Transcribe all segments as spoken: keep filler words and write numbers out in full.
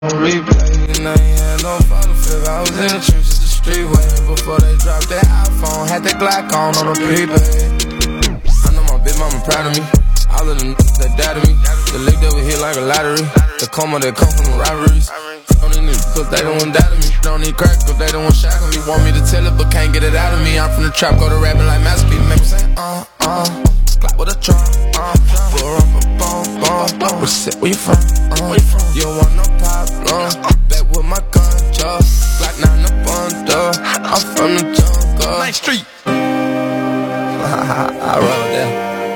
Replay, and I ain't had no father figure. I was in the trenches, the street waiting before they dropped that iPhone. Had that Glock on on the prepaid. I know my big mama proud of me. All of them that doubted me. The lick that we hit like a lottery. The coma that come from the robberies. Don't need niggas cause they don't want doubt of me. Don't need crack cause they don't want shackle me. Want me to tell it but can't get it out of me. I'm from the trap, go to rapping like Master P. Make me say uh, uh. Clap with a drum, uh. Put her up a bone, bone, bone. What you say, where you from? Uh. You don't want no problem. Back with my gun, just like nine up on door. I'm from the jungle. Ninth Street. I roll that.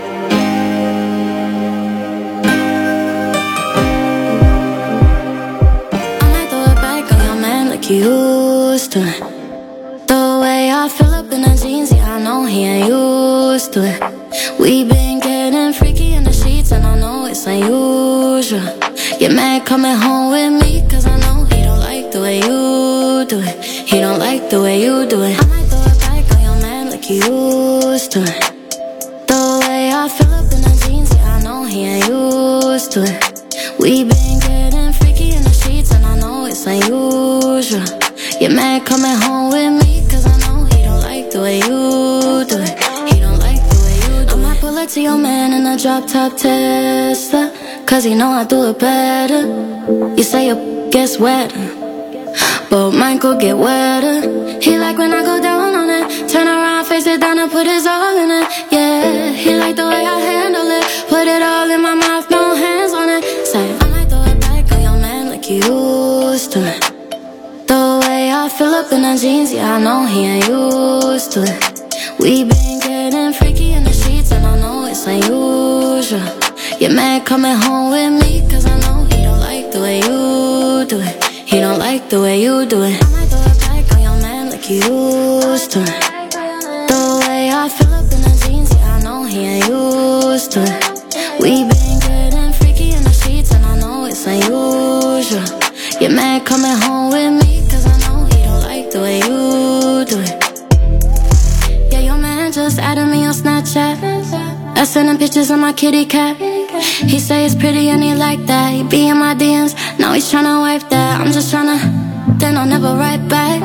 You used to it. The way I fill up in the jeans, yeah, I know he ain't used to it. We been getting freaky in the sheets, and I know it's unusual. Get mad coming home with me, cause I know he don't like the way you do it. He don't like the way you do it. I might throw it back on your man like you used to it. The way I fill up in the jeans, yeah, I know he ain't used to it. We been getting freaky in the sheets, and I know it's unusual. Get mad coming home with me, cause I know he don't like the way you do it. He don't like the way you do it. I might pull up to your man in a drop top Tesla, cause he know I do it better. You say your gets wetter, but mine could get wetter. He like when I go down on it, turn around, face it down and put his all in it. Yeah, he like the way I handle it, put it all in my mouth, no hands on it. Say, I might throw it back on your man like you used to it. The way I fill up in the jeans, yeah, I know he ain't used to it. We been getting freaky in the sheets, and I know it's unusual. Get mad coming home with me, cause I know he don't like the way you do it. He don't like the way you do it. I might throw it back on your man like you used to it. The way I fill up in the jeans, yeah, I know he ain't used to it. We been getting freaky in the sheets, and I know it's unusual. Get mad coming home with me, cause I know he don't like the way you do it. Yeah, your man just added me on Snapchat. I sent him pictures of my kitty cat. He say it's pretty and he like that. He be in my D Ms, now he's tryna wipe that. I'm just tryna, then I'll never write back.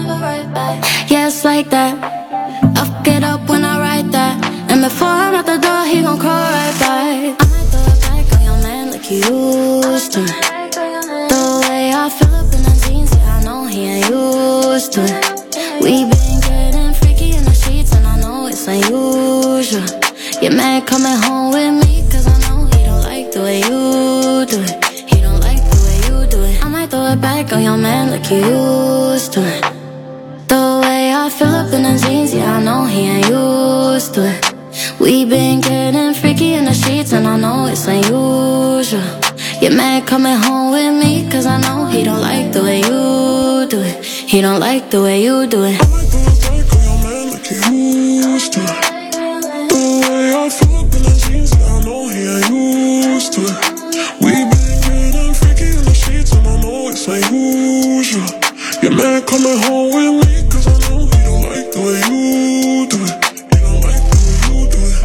Yeah, it's like that. I fuck it up when I write that. And before I'm out the door, he gon' crawl right back. I might throw it back on your man like you used to. The way I fill up in the jeans, yeah, I know he ain't used to it. We been getting freaky in the sheets, and I know it's unusual. Get mad coming home with me, cause I know he don't like the way you do it. He don't like the way you do it. I might throw it back on your man like you used to it. The way I fill up in the jeans, yeah, I know he ain't used to it. We been getting freaky in the sheets, and I know it's unusual. Get mad coming home with me, cause I know he don't like the way you do it. He don't like the way you do it. I might throw it back on your man like you used to it. The way I fill up in the jeans, yeah, I know he ain't used to it. We been getting freaky in the sheets, and I know it's unusual. Get mad coming home with me, cause I know he don't like the way you do it. He don't like the way you do it.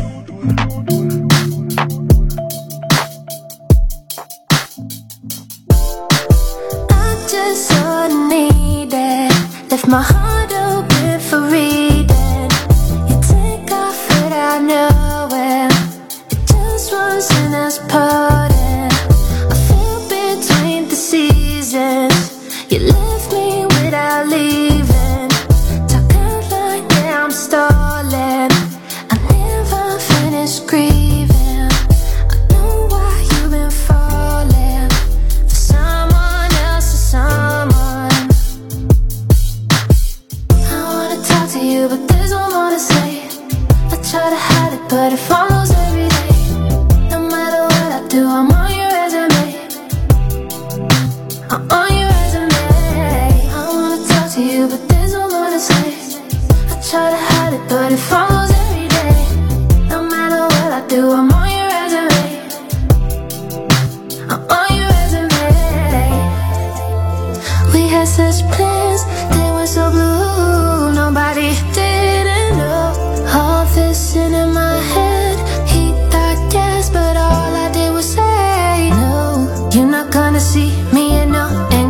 I just so needed, left my heart open for reading. You take off without knowing, it just wasn't as potent. I feel between the seasons, you left me without leaving. Talk out like, yeah, I'm stalling. I never finished grieving. I know why you've been falling for someone else or someone. I wanna talk to you, but there's no more to say. I try to hide it, but it follows every day. No matter what I do, I'm on your resume. I'm on your resume. I wanna talk to you, but there's no more to say. I try to hide it, but it follows every day. No matter what I do, I'm on your resume. I'm on your resume. We had such plans, they were so blue. Nobody didn't know. All this in my head, he thought yes, but all I did was say no. You're not gonna see me in no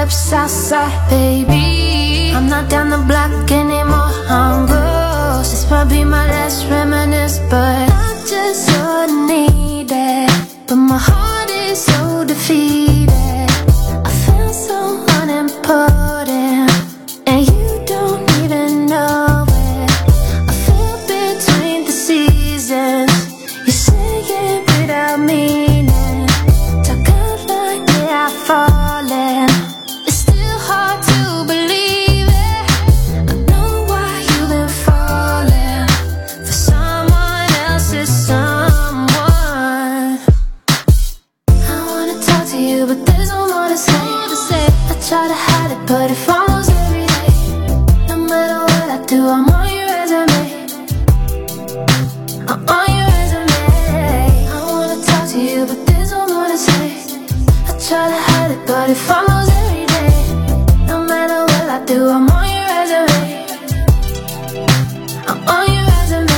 up Southside, baby. I'm not down the block anymore, I'm gross. This might be my last reminisce, but I just so need it. But my heart is so defeated. I feel so unimportant, and you don't even know it. I feel between the seasons. You say it without meaning. Talk out like they are falling. It's still hard to believe it. I know why you've been falling for someone else's someone. I wanna talk to you, but there's no more to say. I try to hide it, but it follows every day. No matter what I do, I'm on your resume. I'm on your resume. I wanna talk to you, but there's no more to say. I try to hide it, but it follows every day. No matter what I do, I'm on your resume. I'm on your resume.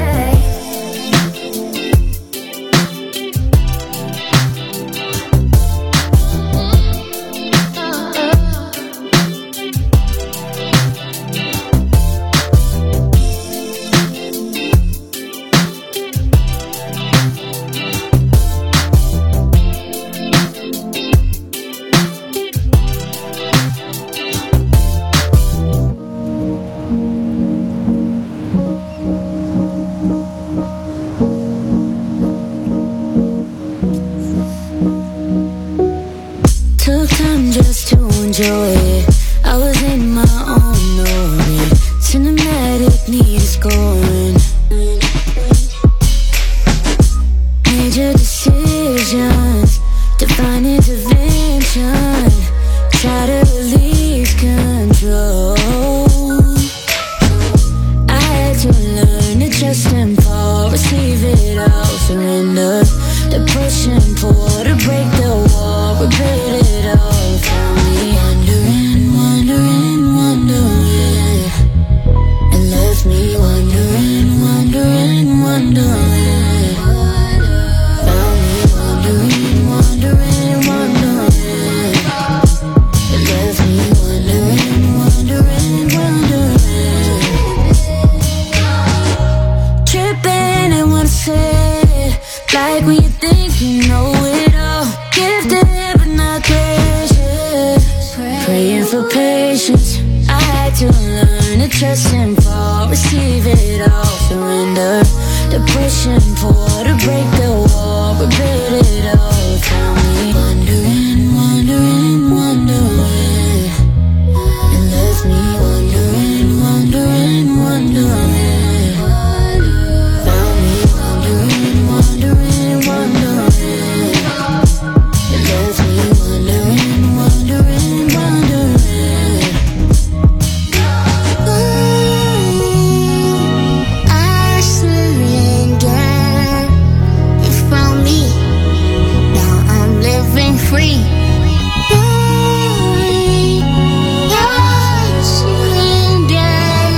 Took time just to enjoy it. I was in my own orbit. Cinematic needed scoring. Major decisions, divine intervention. Try to release control. I had to learn to trust and fall, receive it all, surrender. The push and pull to break the wall, rebuild it all. Found me wondering, wondering, wondering. It left me wondering, wondering, wondering. Found me wondering, wondering, wondering. It left me wondering, wondering, wondering. Tripping and what I said, like when you think you know it all. Gifted but not gracious, praying for patience. I had to learn to trust and fall, receive it all, surrender. The push and pull to break the wall, rebuild it all. Found me wondering, wondering, wondering. It left me wondering, wondering, wondering. Found me wondering, wondering, wondering. It left me wondering, wondering, wondering. I surrender. You found me. Now I'm living free. I surrender.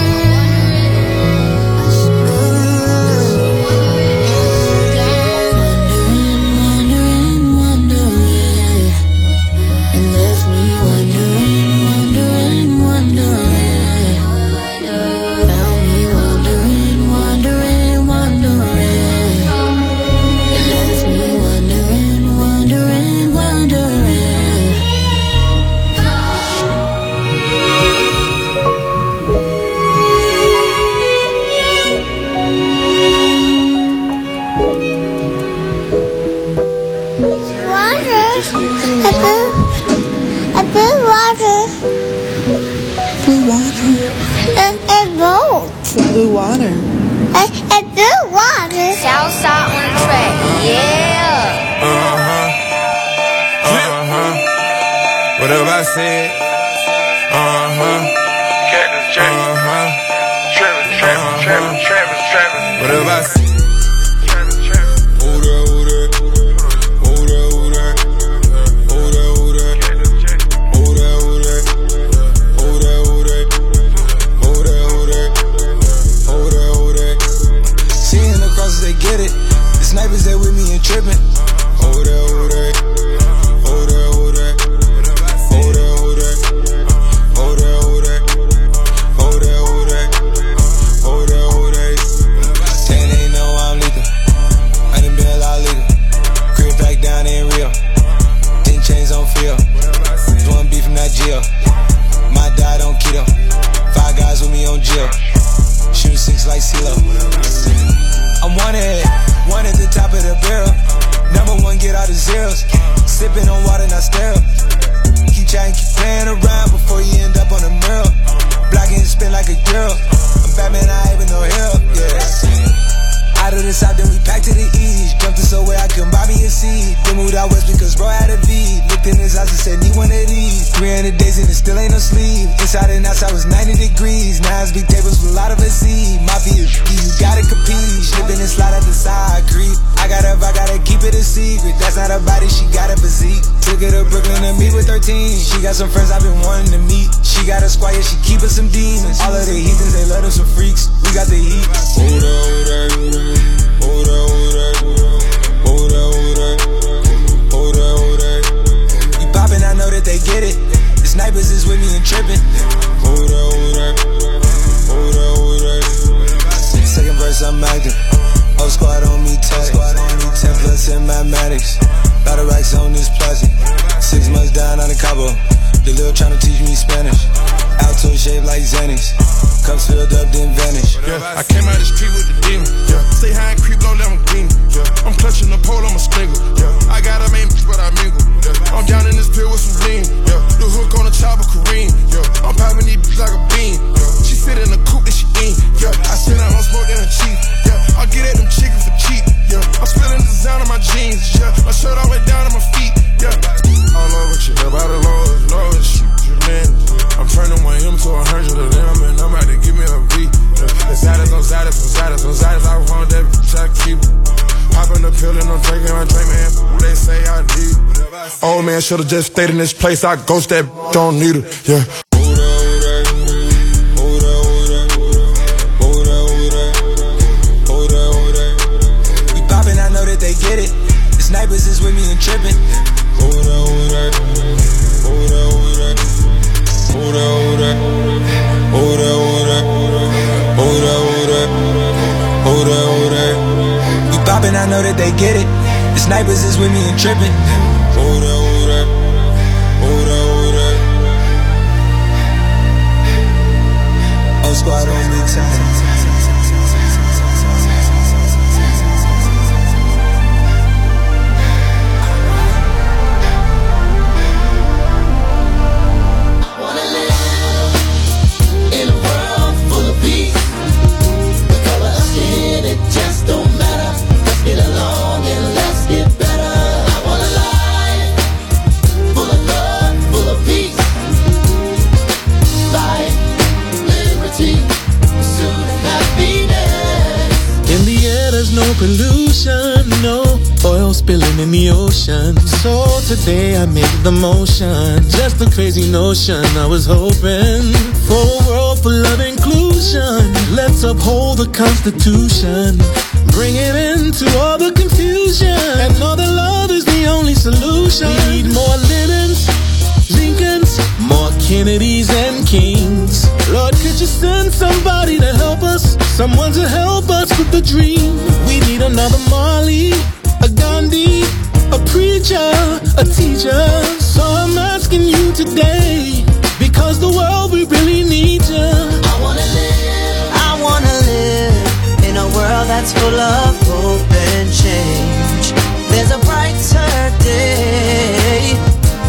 Wondering, wondering, it left me wondering, wondering, wondering. Found me wondering, wondering, wondering. It left me wondering, wondering, wondering. Water. I put, I put water. Blue water. A, a boat. Blue water. I, I put water. Southside on the track, yeah. Uh-huh. Uh-huh. Whatever I said. Uh-huh. Uh-huh. Uh-huh. Whatever I said. Over there, over there, over there, over there, over there, over there. when I stare up. Keep trying, keep playing around before you end up on the mirror. Blocking and spin like a girl. I'm Batman, I ain't with no help, yeah. Out of the south, then we pack to the east. Jumped to somewhere I couldn't buy me a seat. Then moved out west because bro had a V. Looked in his eyes and said, need one of these. three hundred days and it still ain't no sleep. Inside and outside was ninety degrees. Now it's big tables with a lot of a seed. Mafia, you gotta compete. Slipping and slide out the side, creep. I gotta, I gotta keep it a secret. That's not her body, she got a physique. Took her to Brooklyn to meet with thirteen. She got some friends I've been wanting to meet. She got a squad, yeah, she keepin' some demons. All of the heathens, they love them some freaks. We got the heat. Hold up, hold up, hold up. Hold up, hold up, hold up, hold up, hold up, hold up. You poppin', I know that they get it. The snipers is with me and trippin'. Hold up, hold up, hold up, hold up. Second verse, I'm acting. Whole squad on me, ten, squad on me, ten plus in mathematics. Lot of racks on this plastic. Six months down on the Cabo. The lil tryna teach me Spanish. Alto shaped like Xanax. Cups filled up, then vanish. Yeah, I came out the street with the demon. Yeah, stay high and creep low, Lamborghini. Yeah, I'm clutching the pole, I'm a slingle. Yeah, I got a main but I mingle. Yeah, I'm down in this pill with some lean. Yeah, the hook on the chopper, Kareem. Yeah, I'm popping these like a bean. Yeah, she sit in the coupe that she eat. Yeah, I send out more smoke than a chief. Yeah, I get at them chickens for cheap. Yeah, I'm spilling the design on my jeans. Yeah, my shirt all the way down to my feet. Yeah, all over you. Everybody low, low, shoot you, man. I'm turning one M to a hundred of them, and I'm about to give me a V. Yeah, it's Zadis on Zadis on Zadis on Zadis. I want that bitch, I keep popping the pill and I'm drinking my drink, man. Who they say I need? Old man should've just stayed in this place. I ghost that bitch, don't need her. Yeah. Hold up, hold up, hold up, hold up, hold up, hold up. We poppin', I know that they get it. The snipers is with me and trippin'. Hold up, hold up, hold up, hold up. Hold up, hold up, hold up, hold up, hold up, hold up, hold up, hold up. We poppin', I know that they get it. The snipers is with me and trippin'. Hold up, hold up, hold up, hold up. Whole squad on me, time. Pollution, no oil spilling in the ocean. So today I made the motion. Just a crazy notion. I was hoping for a world full of inclusion. Let's uphold the Constitution. Bring it into all the confusion. And know that love is the only solution. We need more Lennons, Lincolns, more Kennedys and Kings. Lord, could you send somebody to help us? Someone to help us with the dream. We need another Marley, a Gandhi, a preacher, a teacher. So I'm asking you today, because the world, we really need you. I wanna live, I wanna live in a world that's full of hope and change. There's a brighter day,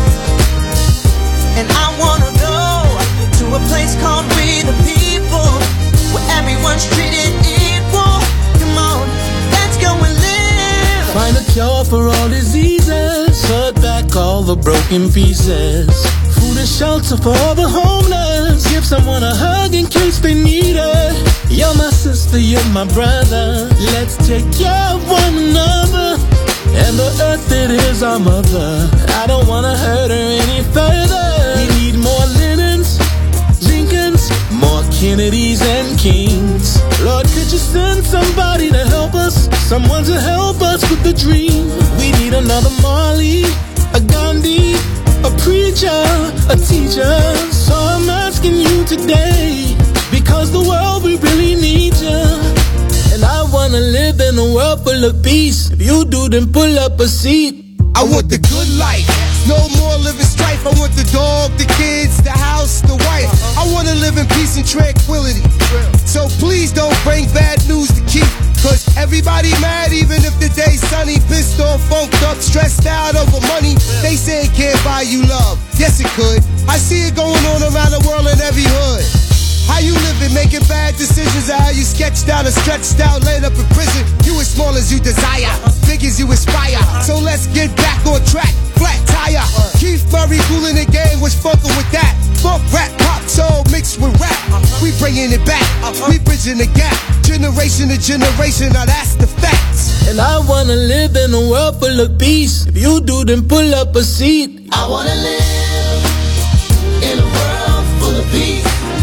and I wanna go to a place called We the People, where everyone's treated equal. Come on, let's go and live. Find a cure for all diseases. Put back all the broken pieces. Food and shelter for all the homeless. Give someone a hug in case they need it. You're my sister, you're my brother. Let's take care of one another. And the earth, it is our mother. I don't wanna hurt her any further. We need more Lennons, Lincolns, more Kennedys and Kings. Lord, could you send somebody to help us? Someone to help us with the dream. We need another Marley, a Gandhi, a preacher, a teacher. So I'm asking you today, because the world, we really need you. And I wanna live in a world full of peace. If you do, then pull up a seat. I want the good life, no more living strife. I want the dog, the kids, the house, the wife. I wanna live in peace and tranquility. So please don't bring bad news to keep, cause everybody mad even if the day always sunny, pissed off, funked up, stressed out over money. They say it can't buy you love. Yes, it could. I see it going on around the world in every hood. How you living, making bad decisions, or how you sketched out and stretched out, laying up in prison. You as small as you desire, big as you aspire. So let's get back on track, flat tire. Keith Murray fooling the game, was fucking with that. Funk, rap, pop, soul mixed with rap. We bringing it back, we bridging the gap. Generation to generation, now that's the facts. And I wanna live in a world full of peace. If you do, then pull up a seat. I wanna live in a world full of peace.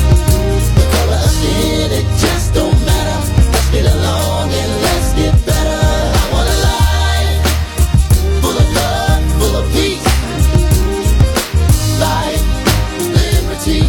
It just don't matter. Let's get along and let's get better. I want a life full of love, full of peace. Life, liberty.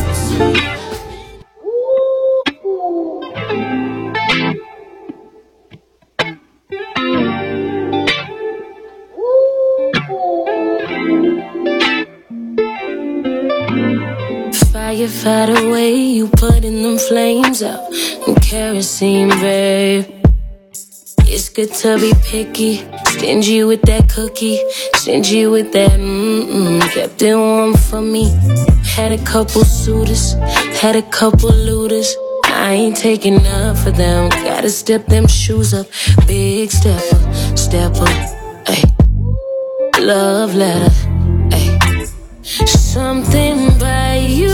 Firefighter way you putting them flames out and kerosene, babe. It's good to be picky, stingy with that cookie, stingy with that mm-mm. Kept it warm for me. Had a couple suitors, had a couple looters. I ain't taking up for them. Gotta step them shoes up, big stepper, stepper. Ay, love letter. Ay, something by you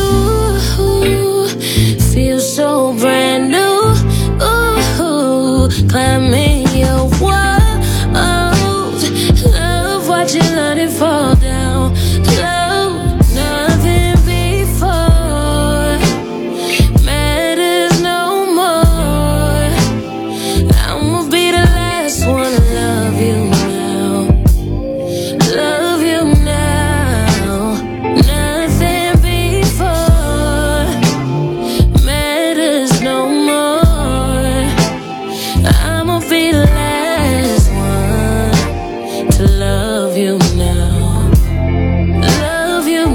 feels so brand new. Ooh, climbing your walls. Love watching it fall down. Love nothing before matters no more. I'ma be the last one to love you now. Love you now. Nothing before matters no more. I'ma be the last one to love you now. Love you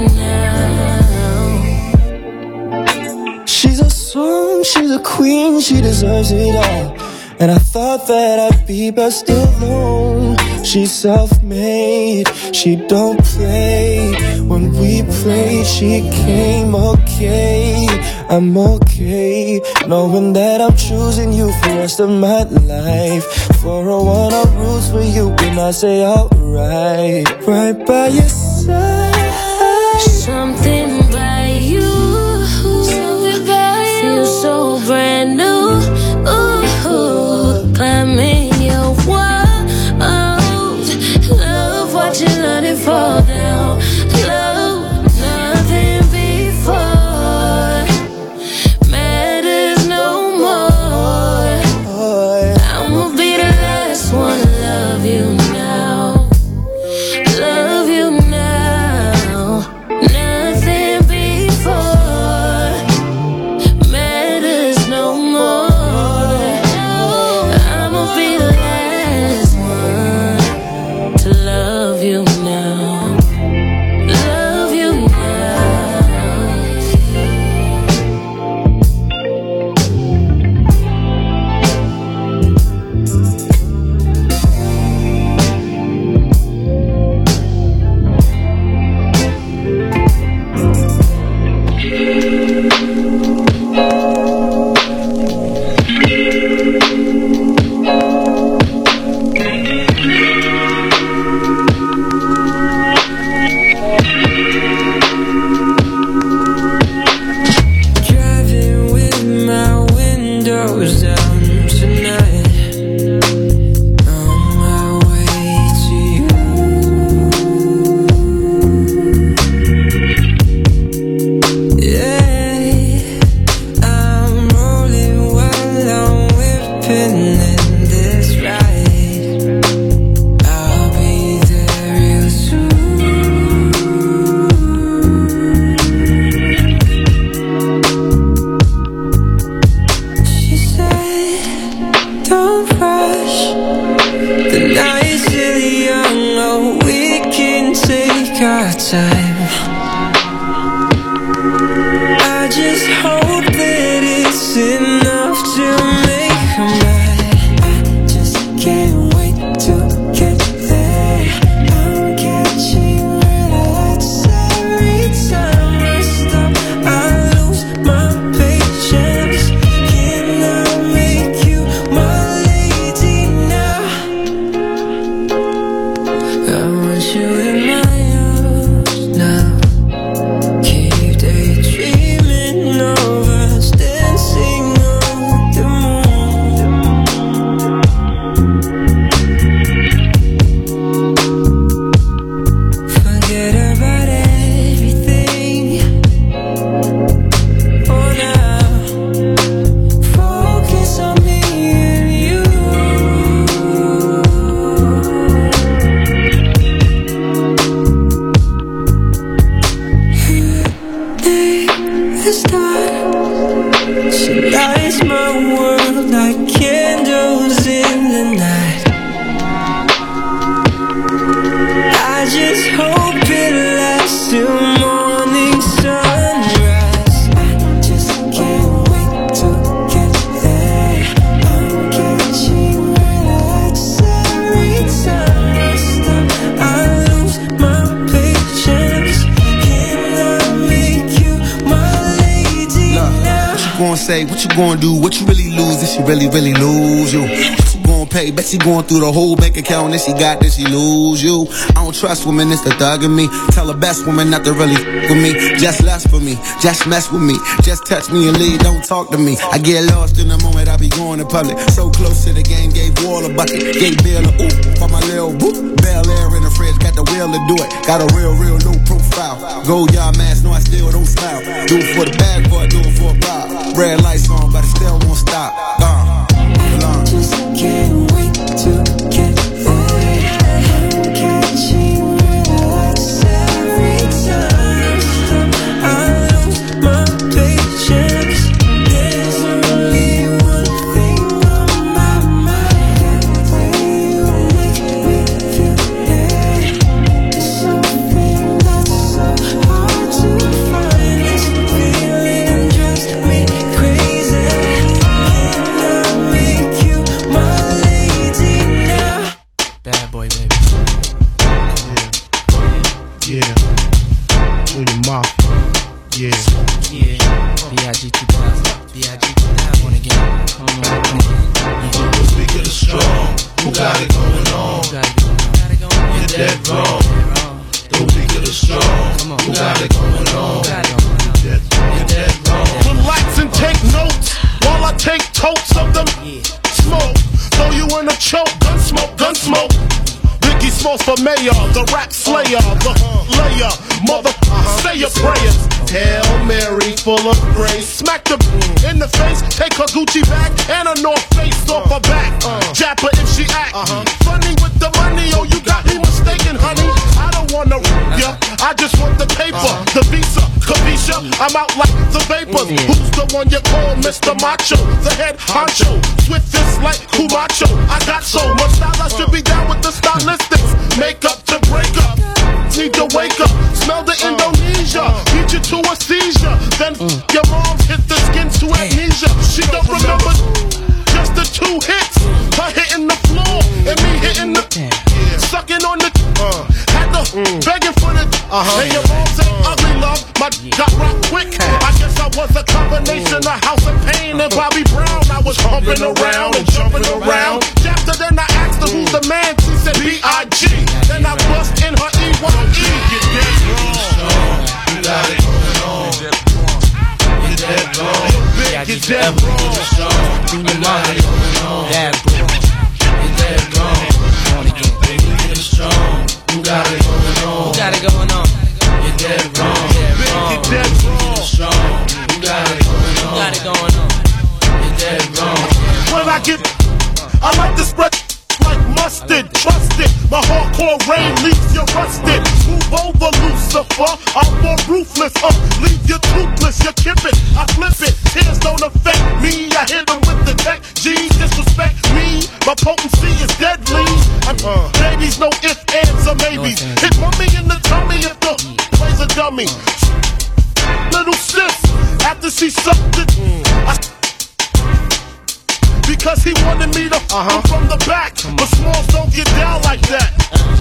now. She's a song, she's a queen, she deserves it all. And I thought that I'd be, but still no. She's self-made, she don't play. When we played, she came okay. I'm okay, knowing that I'm choosing you for the rest of my life. For a one, I roots for you when I say alright. Right by your side. Something by you, something by you feels so brand new. Ooh, climbing your walls. Love watching it fall down. Love nothing before matters no more. I'ma be the last one to love you now. Love you now. Nothing before matters no more. I'ma be the last one to love you now. Love you now. Driving with my windows down tonight, on my way to you. Yeah, I'm rolling while I'm whipping in this ride. I'll be there real soon. She said, don't rush. The night's still young, oh, we can take our time. I just hope that it's enough to make her mine. I just can't wait to lights my world like candles in the night. I just hope it lasts till morning sunrise. I just can't wait to get there. I'm catching relax every time I stop. I lose my patience. Can I make you my lady now? What you gonna say? What you gonna do? What you really lose if she really, really lose you? What you gonna pay? Bet she going through the whole bank account and she got this, she lose you. I don't trust women, it's the thug in me. Tell the best woman not to really f with me. Just lust for me, just mess with me. Just touch me and leave, don't talk to me. I get lost in the moment, I be going to public. So close to the game, gave Wall a bucket. Gave Bill a ooh for my little whoop. Bel Air in the fridge, got the will to do it. Got a real, real low profile. Gold yard mask, no I still don't smile. Do it for the bag, but do it for a bribe. Red lights on, but it still won't stop. Uh, I just can't wait to get there. I'm catching relax every time I lose my patience. There's only one thing on my mind. The way you make me feel, yeah. Something that's so hard to find. This feeling drives me crazy. Bad boy, baby. Yeah. Yeah. Junior Mafia. Yeah. Yeah. B I G two thousand. B I G two thousand. One again. Come on, come on. The weak and the strong. Who got it going on? Who got it going on? You're dead wrong. The weak and the strong. Come on. Who got it going on? You're dead wrong. Relax and take notes while I take totes of them. Smoke. Throw you in a choke. Gun smoke. Gun smoke. Biggie Smalls for mayor, the rap slayer, the layer, mother, say your prayers. Hail Mary, full of grace. Smack the in the face, take her Gucci bag and a North Face off her back. Jap her if she act funny with the money. Oh, you got me mistaken, honey. I don't wanna ya, I just want the paper, the visa, Kavisha. I'm out like the vapors. Who's the one you call Mister Macho, the head honcho? Swiftest like Kumacho. I got so much style, I should be down with the stylistics. Make up to break up, need to wake up. Smell the Indonesia, beat you to a seizure. Then your mom's hit the skin to amnesia. She don't remember just the two hits, her hitting the floor and me hitting the sucking on the had the begging for the and your mom said ugly love. My got rock quick. I guess I was a combination of House of Pain and Bobby Brown. I was humping around and jumping around. After then I asked her who's the man. She said B I G. Then I bust in her E Y E. You're dead wrong. You got it going on. You're dead wrong. You're dead wrong. You got it going on. Bad boy. You're dead wrong. You're strong. You got it going on. Who got it going on? You're dead wrong. You're dead wrong. Strong. You got it going on. Who got it going on? You're dead wrong. When I get, I like to spread like mustard. Trust it, my hardcore rain leaves you rusted. Move over, Lucifer. I'm more ruthless. Uh, leave you toothless. You kip it, I flip it. Tears don't affect me. I hit them with the tech. G disrespect me. My potency is deadly. I'm uh, babies, no ifs, ands, or maybes. Hit mommy in the tummy if the plays a dummy. Little sis, after she sucked it, I because he wanted me to uh-huh. from the back. But Smalls don't get down like that.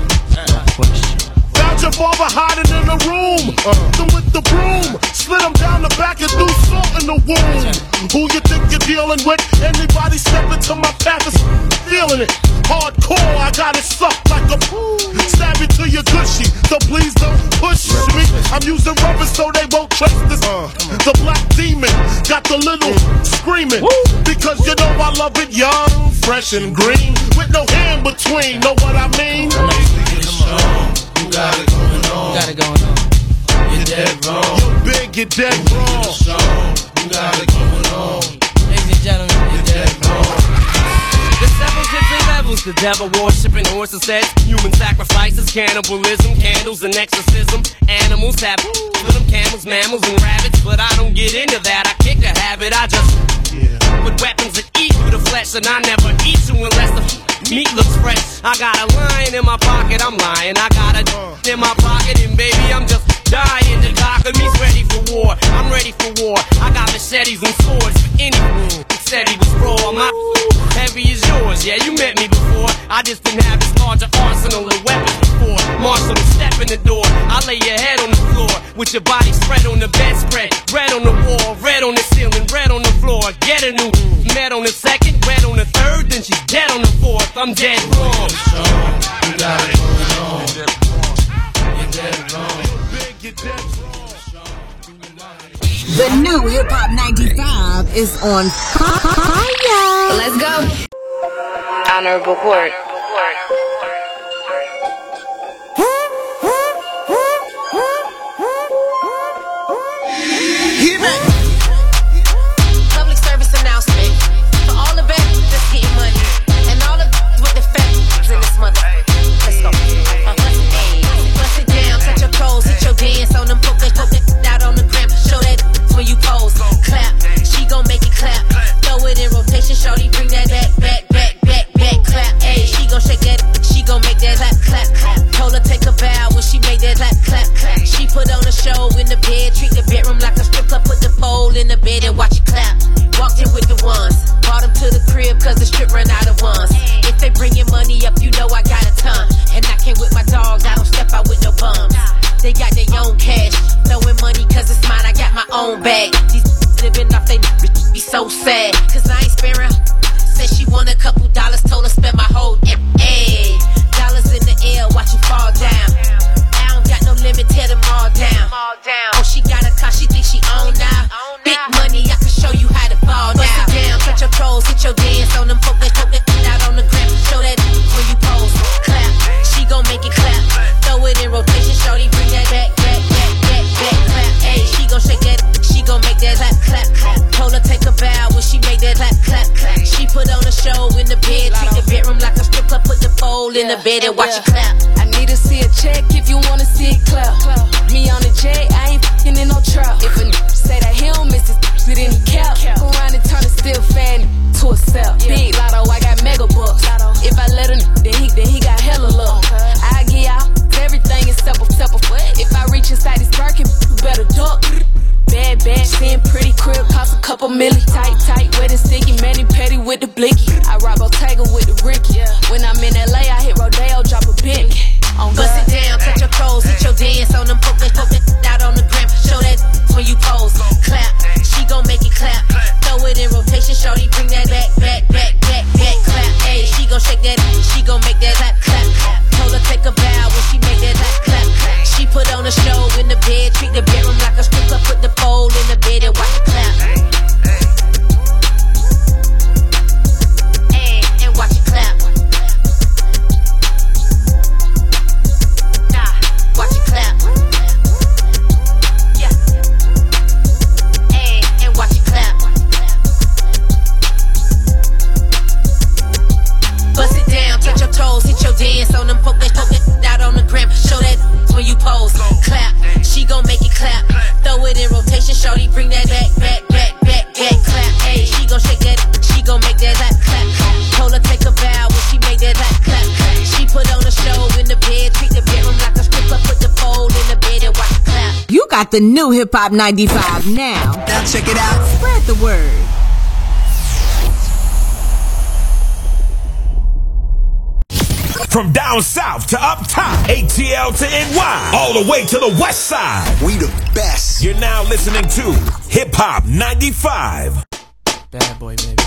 Found your father hiding in the room. Uh-huh. With the broom, slid him down the back and threw salt in the wound. Who you think you're dealing with? Anybody step into my path is feeling it. Hardcore, I got it sucked like a stab it to your gushy. So please don't push me. I'm using rubber so they won't trace this. Uh, the black demon got the little screaming. Because you know I love it young, fresh and green, with no hand between. Know what I mean? You got it going on. Who got it going on? You're dead wrong. You're big, you're dead wrong. You got it going on. Ladies and gentlemen, you're dead wrong. There's several different levels. The devil worshiping, horses, sex, human sacrifices, cannibalism, candles and exorcism. Animals have for them camels, mammals and rabbits, but I don't get into that. I kick the habit. I just with weapons that eat through the flesh, and I never eat you unless the meat looks fresh. I got a lion in my pocket, I'm lying. I got a d- in my pocket, and baby, I'm just dying. The doc of me's ready for war. I'm ready for war. I got machetes and swords for anyone. Said he was raw. My heavy is yours. Yeah, you met me before. I just didn't have this larger arsenal of weapons before. Marshal, step in the door. I lay your head on the floor with your body spread on the bedspread. Red on the wall, red on the ceiling, red on the floor. Get a new met on the second, red on the third, then she's dead on the fourth. I'm dead wrong. You got it going on. You're dead wrong. The new Hip Hop ninety-five is on fire. Let's go. Honorable court. Public service announcement for all the bad that's getting money and all the with the facts in this mother. Let's go. Uh, hey, bust it down, touch your toes, hit your dance on them, poke that, poke that out on the gram, show that when you pose. Clap, she gon' make it clap. Throw it in rotation, shorty, bring that back, back, back, back, back, clap. Hey, she gon' shake that, she gon' make that clap, clap, clap. Told her take a bow when she made that clap, clap, clap. She put on a show in the bed, treat the bedroom like a strip club, put the pole in the bed and watch it clap. Walked in with the ones, brought them to the crib cause the strip ran out of ones. If they bringin' money up, you know I got a ton. And I came with my dogs, I don't step out with no bums. They got their own cash, throwing money cause it's mine, I got my own bag. These living off they be so sad, cause I ain't sparing. Said she want a couple dollars, told her spend my whole hey. Dollars in the air, watch it fall down. I don't got no limit, tear them all down. Oh, she got a car, she think she own now. Big money, I can show you how to ball down. Bust it down, touch your toes, hit your dance on them, poke that, poke that out on the gram. Show that when you pose, clap. She gon' make it clap. Throw it in rotation, shorty, bring that back, back, back, back, back, clap. Hey, she gon' shake that, she gon' make that clap, clap, clap. Told her take a bow when she made that clap, clap, clap. She put on a show in the bed, treat the bedroom like a strip club, put the pole in the bed and watch it clap. I need to see a check if you wanna see it clap. Me on the J, I ain't f***ing in no trap. If a n- say that he don't miss his sit in the cap, go around and turn a still fan to a cell. Big lotto, I got mega bucks. If I let him, then he then he got hella luck. I give y'all everything is simple, simple. If I reach inside his Birkin, you better duck. Bad, bad, seeing pretty crib, cost a couple milli. Tight, tight, wet and sticky, mani petty with the blicky. I rob Bottega with the Ricky. When I'm in L A, I hit Rodeo, drop a Bentley. Bust it down, touch your toes, hit your dance on them, poke that, poke that out on the gram. Show that when you pose, clap. She gon' make it clap. Throw it in rotation, shorty, bring that back, back, back, back, back, clap. Hey, she gon' shake that, she gon' make that clap, clap. Told her take a bow when she made that clap, clap. She put on a show in the bed, treat the bedroom like a strip club, put the pole in the bed and watch it clap. Hey, and watch it clap. Nah, watch it clap. Yeah. Hey, and watch it clap. Bust it down, touch your toes, hit your dance on them, poke that, poke that out on the gram. Show that when you pose, clap. She gon' make it clap. Throw it in rotation, shorty, bring that back, back, back, back, back, clap. Hey, she gon' shake that, she gon' make that clap, clap. Told her take a bow when she made that clap, clap. She put on a show in the bed, treat the bedroom like a strip club, put the pole in the bed and watch it clap. You got the new Hip Hop ninety-five now. Now check it out. Spread the word. From down south to up top, A T L to N Y, all the way to the west side. We the best. You're now listening to Hip Hop ninety-five. Bad boy, baby.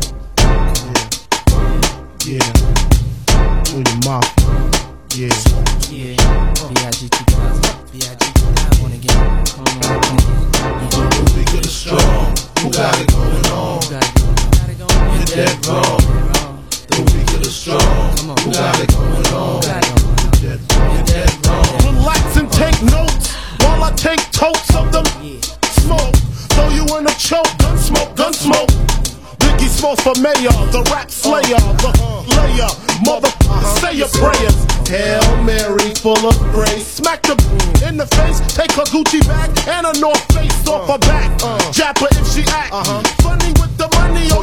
Yeah. Yeah. On your mouth. Yeah. Yeah. B I G two thousand. B I G two thousand again. Come on. Don't be good and strong. Who got it going on? Who got it going on? You're dead wrong. Don't be good and strong. Come on. Who got it going on? You're dead wrong. Relax and take notes while I take totes of them. Smoke. Throw you in a choke. Gun smoke. Gun smoke. Biggie Smalls for mayor. The rap slayer. The layer. Mother. Say your prayers. Hail Mary full of grace. Smack the in the face. Take her Gucci bag and a North Face off her back. Jap her if she act funny with the money.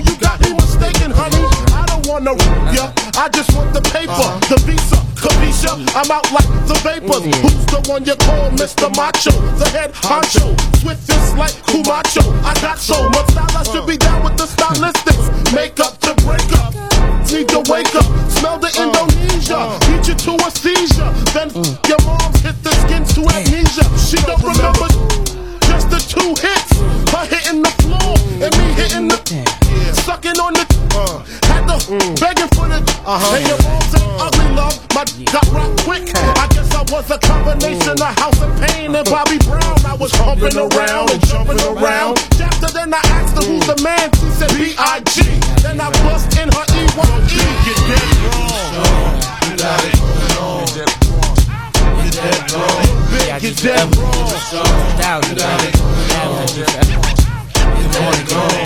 wanna ya. I just want the paper, the visa, Capisha. I'm out like the vapors. Who's the one you call Mister Macho? The head honcho, swiftest like Kumacho. I got so much style, I should be down with the stylistics. Makeup to break up, need to wake up. Smell the Indonesia, beat you to a seizure. Then your mom's hit the skin to amnesia. She don't remember just the two hits. Her hitting the floor and me hitting the sucking on the had the begging for the and your moms ain't ugly, love. My got rock quick. I guess I was a combination of House of Pain and Bobby Brown. I was humping around and jumping around. After then I asked her who's the man. She said B I G Then I bust in her E one E. Get dead wrong. You got it going on. Get dead wrong. Get dead wrong. You got it going on. Get dead wrong.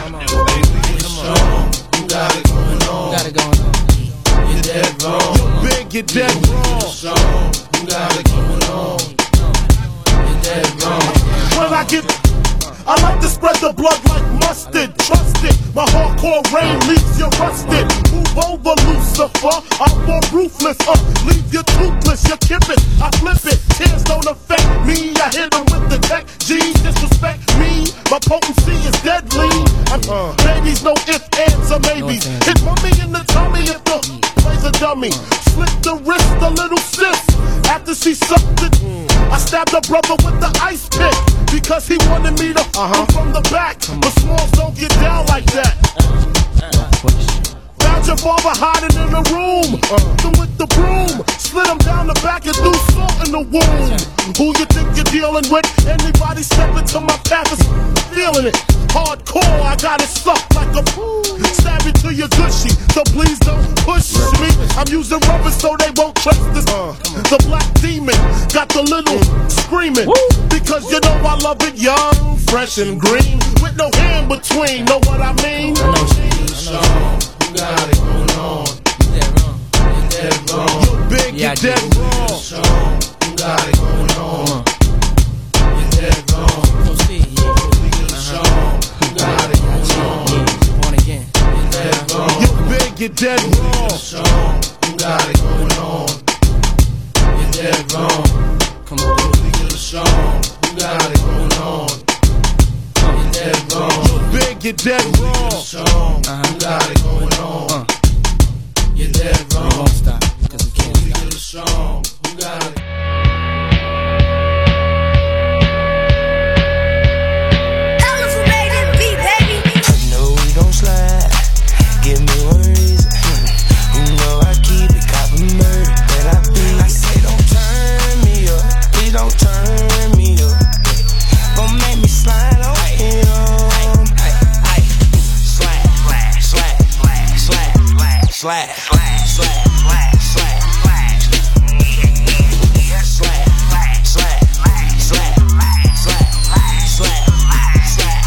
You got it going on. Got it going on. You're dead wrong. You're big, you're dead wrong. You got it going on. You're dead wrong. When I get, I like to spread the blood like mustard. Trust it, my hardcore rain leaves you rusted. Move over, Lucifer. I'm more ruthless. Uh, leave you toothless. You kip it, I flip it. Tears don't affect me. I hit them with the tech. G disrespect me. My potency is deadly. I'm, uh, babies, no ifs, ands, or maybes. Hit mommy in the tummy if the plays a dummy. Slit the wrist, a little sis. After she sucked it, I stabbed her brother with the ice pick because he wanted me to uh-huh. from the back. But smalls don't get down like that. Found your father hiding in the room. Uh, with the broom, slid him down the back and threw salt in the wound. Who you think you're dealing with? Anybody step into my path is feeling it. Hardcore, I got it sucked like a stab it to your gushy. So please don't push me. I'm using rubber so they won't trust this. Uh, the black demon got the little screaming because you know I love it young, fresh and green with no hand between. Know what I mean? I know. You got it going on. You dead wrong. You dead wrong. You're big, yeah, you're dead wrong. You got it going on. You dead wrong. Don't see it, yeah. You got it going on. Born again. You dead wrong. You're big, you're dead wrong. You got it going on. You dead wrong. Come on, you're strong. You got it going on. You dead wrong. You're big, you're dead wrong. Uh-huh. You got it going on. Uh. You're dead wrong. We won't stop, cause we can't stop. You're strong. You got it. I know we gon' slide. Give me one reason. You know I keep it copper murder. That I be. I say don't turn me up. Please don't turn me up. Gon' make me slide on him. Slap, slap, slap, slap, slap, slap, slap, slap, slap, slap, slap.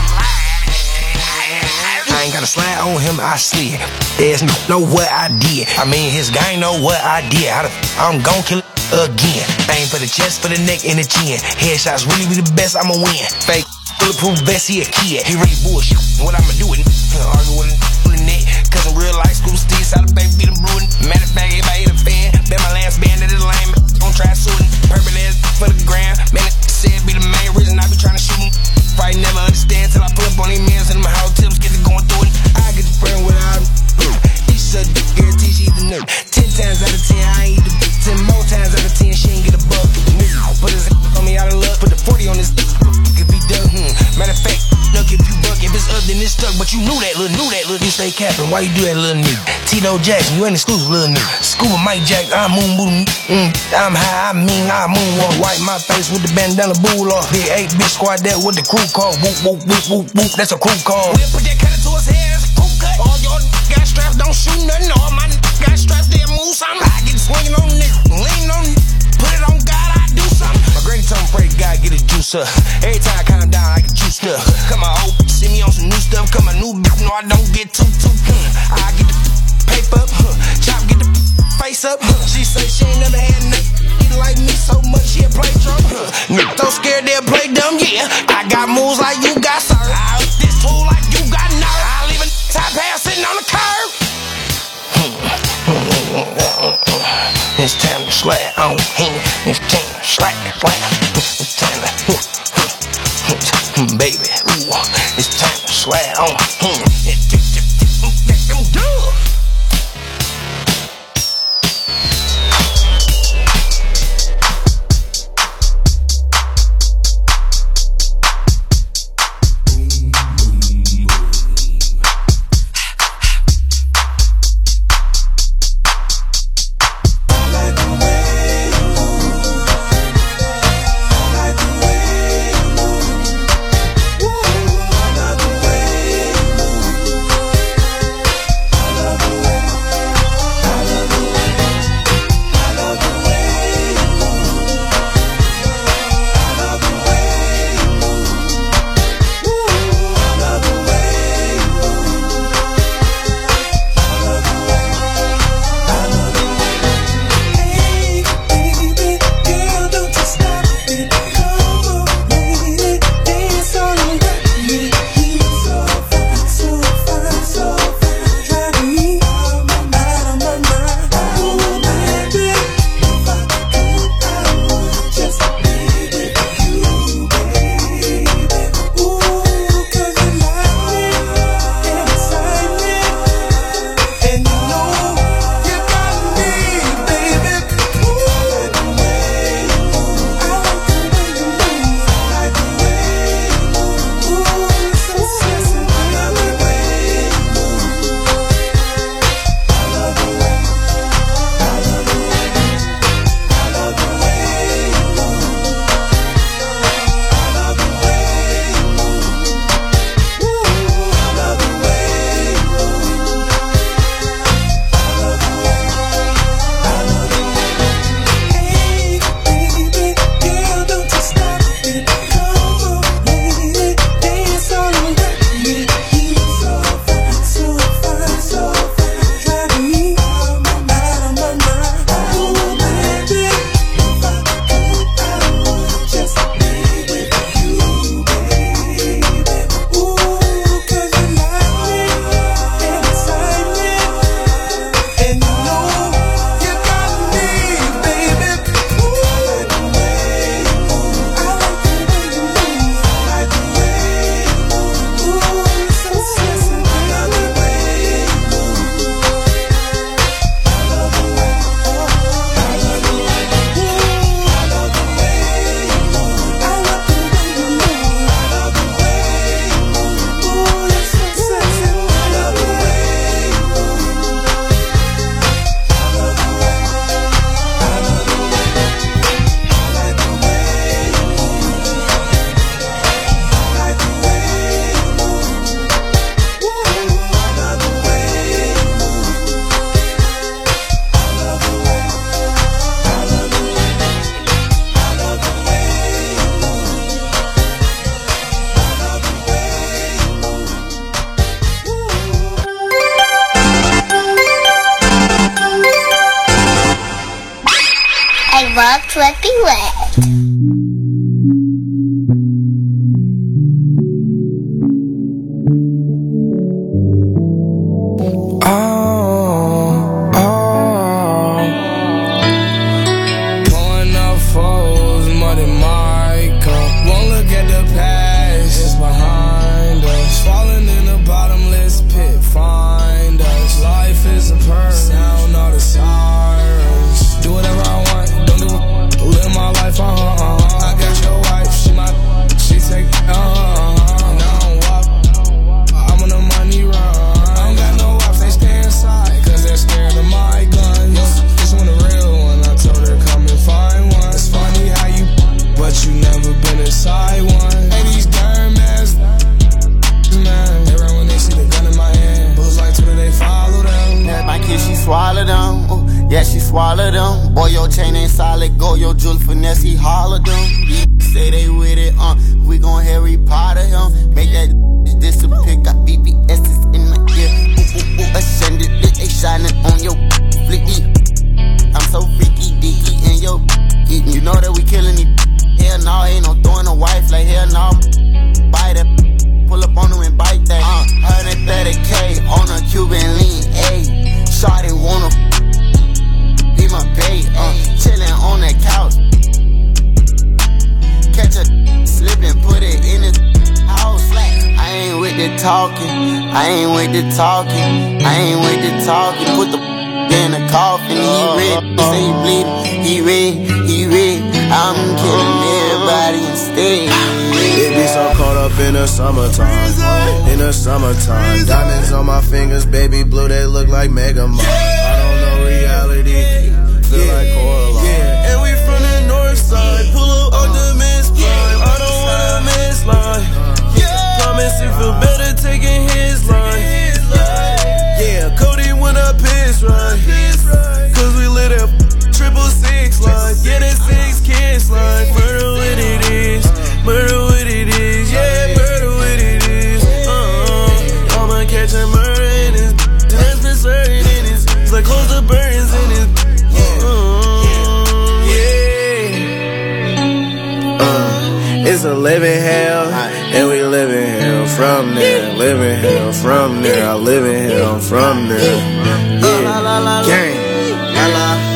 I ain't gotta slide on him, I slid. There's no know what I did. I mean, his gang know what I did. How the f I'm gon' kill it again. Bang for the chest, for the neck, and the chin. Headshots really be the best, I'ma win. Fake, bulletproof vest, he a kid. He really bullshit. What I'ma do with it? Argue with him. Cause in real life, school steez, how the baby be them brewing. Matter of fact, everybody hit a fan. Bet my last band that is lame. Don't try shooting. Purple ass for the gram. Man, it said be the main reason I be trying to shoot him. Probably never understand till I pull up on these mans and them house tips get to going through it. I get the friend without him. Each such dick guarantee she eat the nigga. Ten times out of ten, I ain't eat the bitch. Ten more times out of ten, she ain't get a bug. Nigga, put his on me out of luck. Put the forty on this dick. If he done, hmm. Matter of fact, look if you buck. If it's up, then it's stuck. But you knew that, little, knew that, little. You stay capping. Why you do that, little nigga? Tito Jackson, you ain't exclusive, little nigga. Scuba Mike Jack, I'm moon bootin'. Mm, I'm high, I mean, I moonwalk. Wipe my face with the bandana bull off. Big eight bitch squad that with the crew call. Whoop, whoop, whoop, whoop, whoop. That's a crew call. We'll put that cutter to his head, that's a crew cut. All your got straps, don't shoot nothing. All my got straps, they move something. I get swinging on niggas, lean on put it on God, I do something. My granny told me pray to God, get a juice up. Every time I calm down, I get juiced up. Come on, hope, see me on some new stuff. Come my new bitch, no, I don't get too, too. Hmm. I get the paper, huh. Chop, get the face up. Huh. She say she ain't never had nothing like me so much, she a play drum. Huh. So scared they'll play dumb, yeah. I got moves like you got served. I this tool like you got nerve. I leave a top half sitting on the curb. It's time to slap, slap. It's time to, baby, ooh, it's time to slap on. Let them do it. love Trippy Red. Yeah, she swallowed them. Boy, your chain ain't solid. Go, your jewel finesse, he hollered them. These say they with it, uh. We gon' Harry Potter him. Make that disappear. Got B B S's in my ear. Ooh, ooh, ooh, ascended. They shining on your flicky. I'm so freaky, deaky, and yo. You know that we killing these. Hell no, ain't no throwing a wife. Like hell no. Bite it. Pull up on them and bite that. Uh, one hundred thirty K on a Cuban lean. Ayy, shawty wanna be my babe. Uh, chillin' on the couch. talking. I ain't with the talking. I ain't with the talking. Put the in the coffin. He ready. He say he bleeding. He ready. He ready. I'm killing everybody instead. It be so caught up in the summertime. In the summertime. Diamonds on my fingers, baby blue, they look like Mega Man. I don't know reality. Feel like Coraline. Yeah, and we from the north side. Pull up Optimus Prime. I don't wanna miss line. Promise you feel better taking his line. Yeah, Cody when I piss right. Cause we lit up triple six line. Get it six kids line. Murder what it is. Murder what it is. Yeah, murder what it is. Uh-uh. I'ma catch a murder in his. That's been certain in his. It's like close the burns in his. It's a living hell, and we live in hell from there. Live in hell from there. I live in hell from there. Yeah, gang, la la.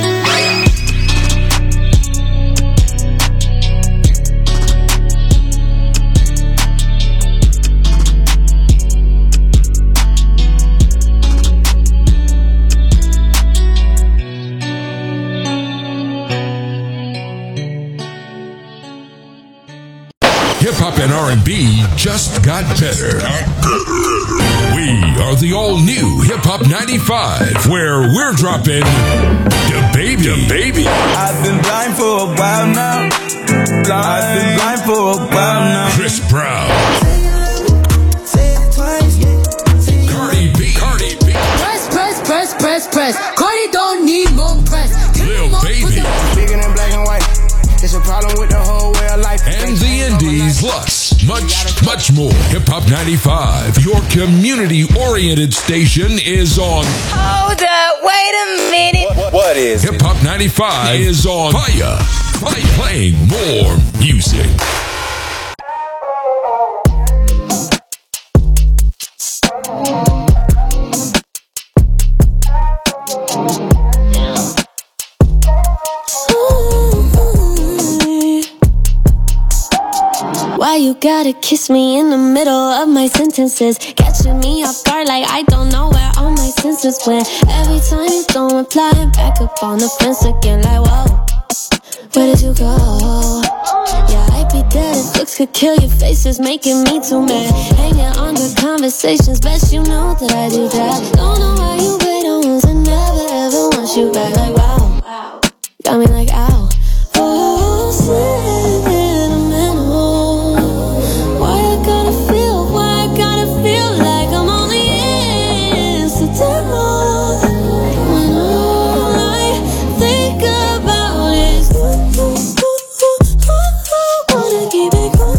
Hip-hop and R and B just got better. We are the all-new Hip-Hop ninety-five, where we're dropping the baby, the baby. I've been blind for a while now. Blind. I've been blind for a while now. Chris Brown. Cardi B. Cardi B. Press, press, press, press, press. Cardi don't need more press. Lil Baby. Bigger than black and white. It's a problem with the whole way of life. And the Indies, Lux, much, much more. Hip-Hop ninety-five, your community-oriented station, is on. Hold up, wait a minute. What, what, what is Hip-Hop ninety-five is on fire. Fire. Playing more music. Why you gotta kiss me in the middle of my sentences? Catching me off guard like I don't know where all my senses went. Every time you don't reply, I'm back up on the fence again like whoa, where did you go? Yeah, I'd be dead if looks could kill. Your face is making me too mad. Hanging on to conversations, best you know that I do that. Don't know why you wait on once and never ever want you back like wow. Got me like ow. Oh, sentimental. Why I gotta feel, why I gotta feel like I'm only incidental when all I think about is I wanna keep it cool.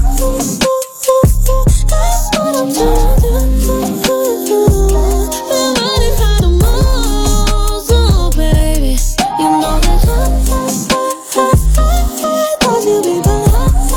That's what I'm trying to do. But I'm running out of moves, oh baby. You know that I thought you'd be behind.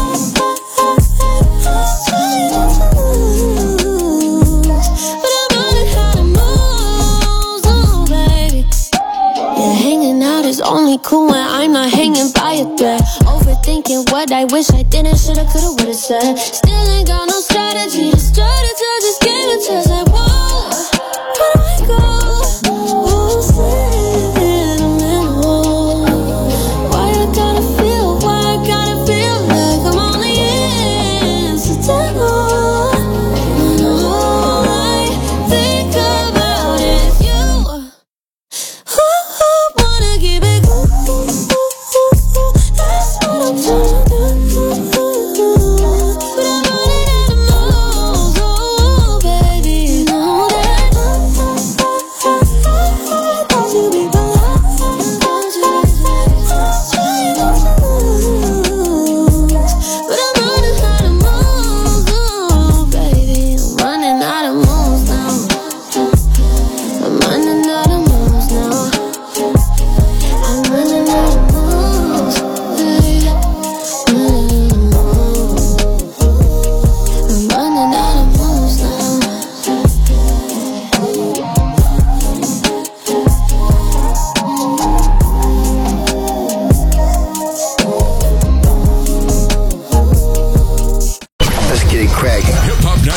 Only cool when I'm not hanging by a thread. Overthinking what I wish I didn't, shoulda, coulda, woulda said. Still ain't got no strategy to strategize this game. It's just like, whoa, where do I go? Oh, sentimental. Why I gotta feel, why I gotta feel like I'm only incidental when all I think about is you. Ooh, wanna keep it. That's what I'm trying to do. But I'm running out of moves, oh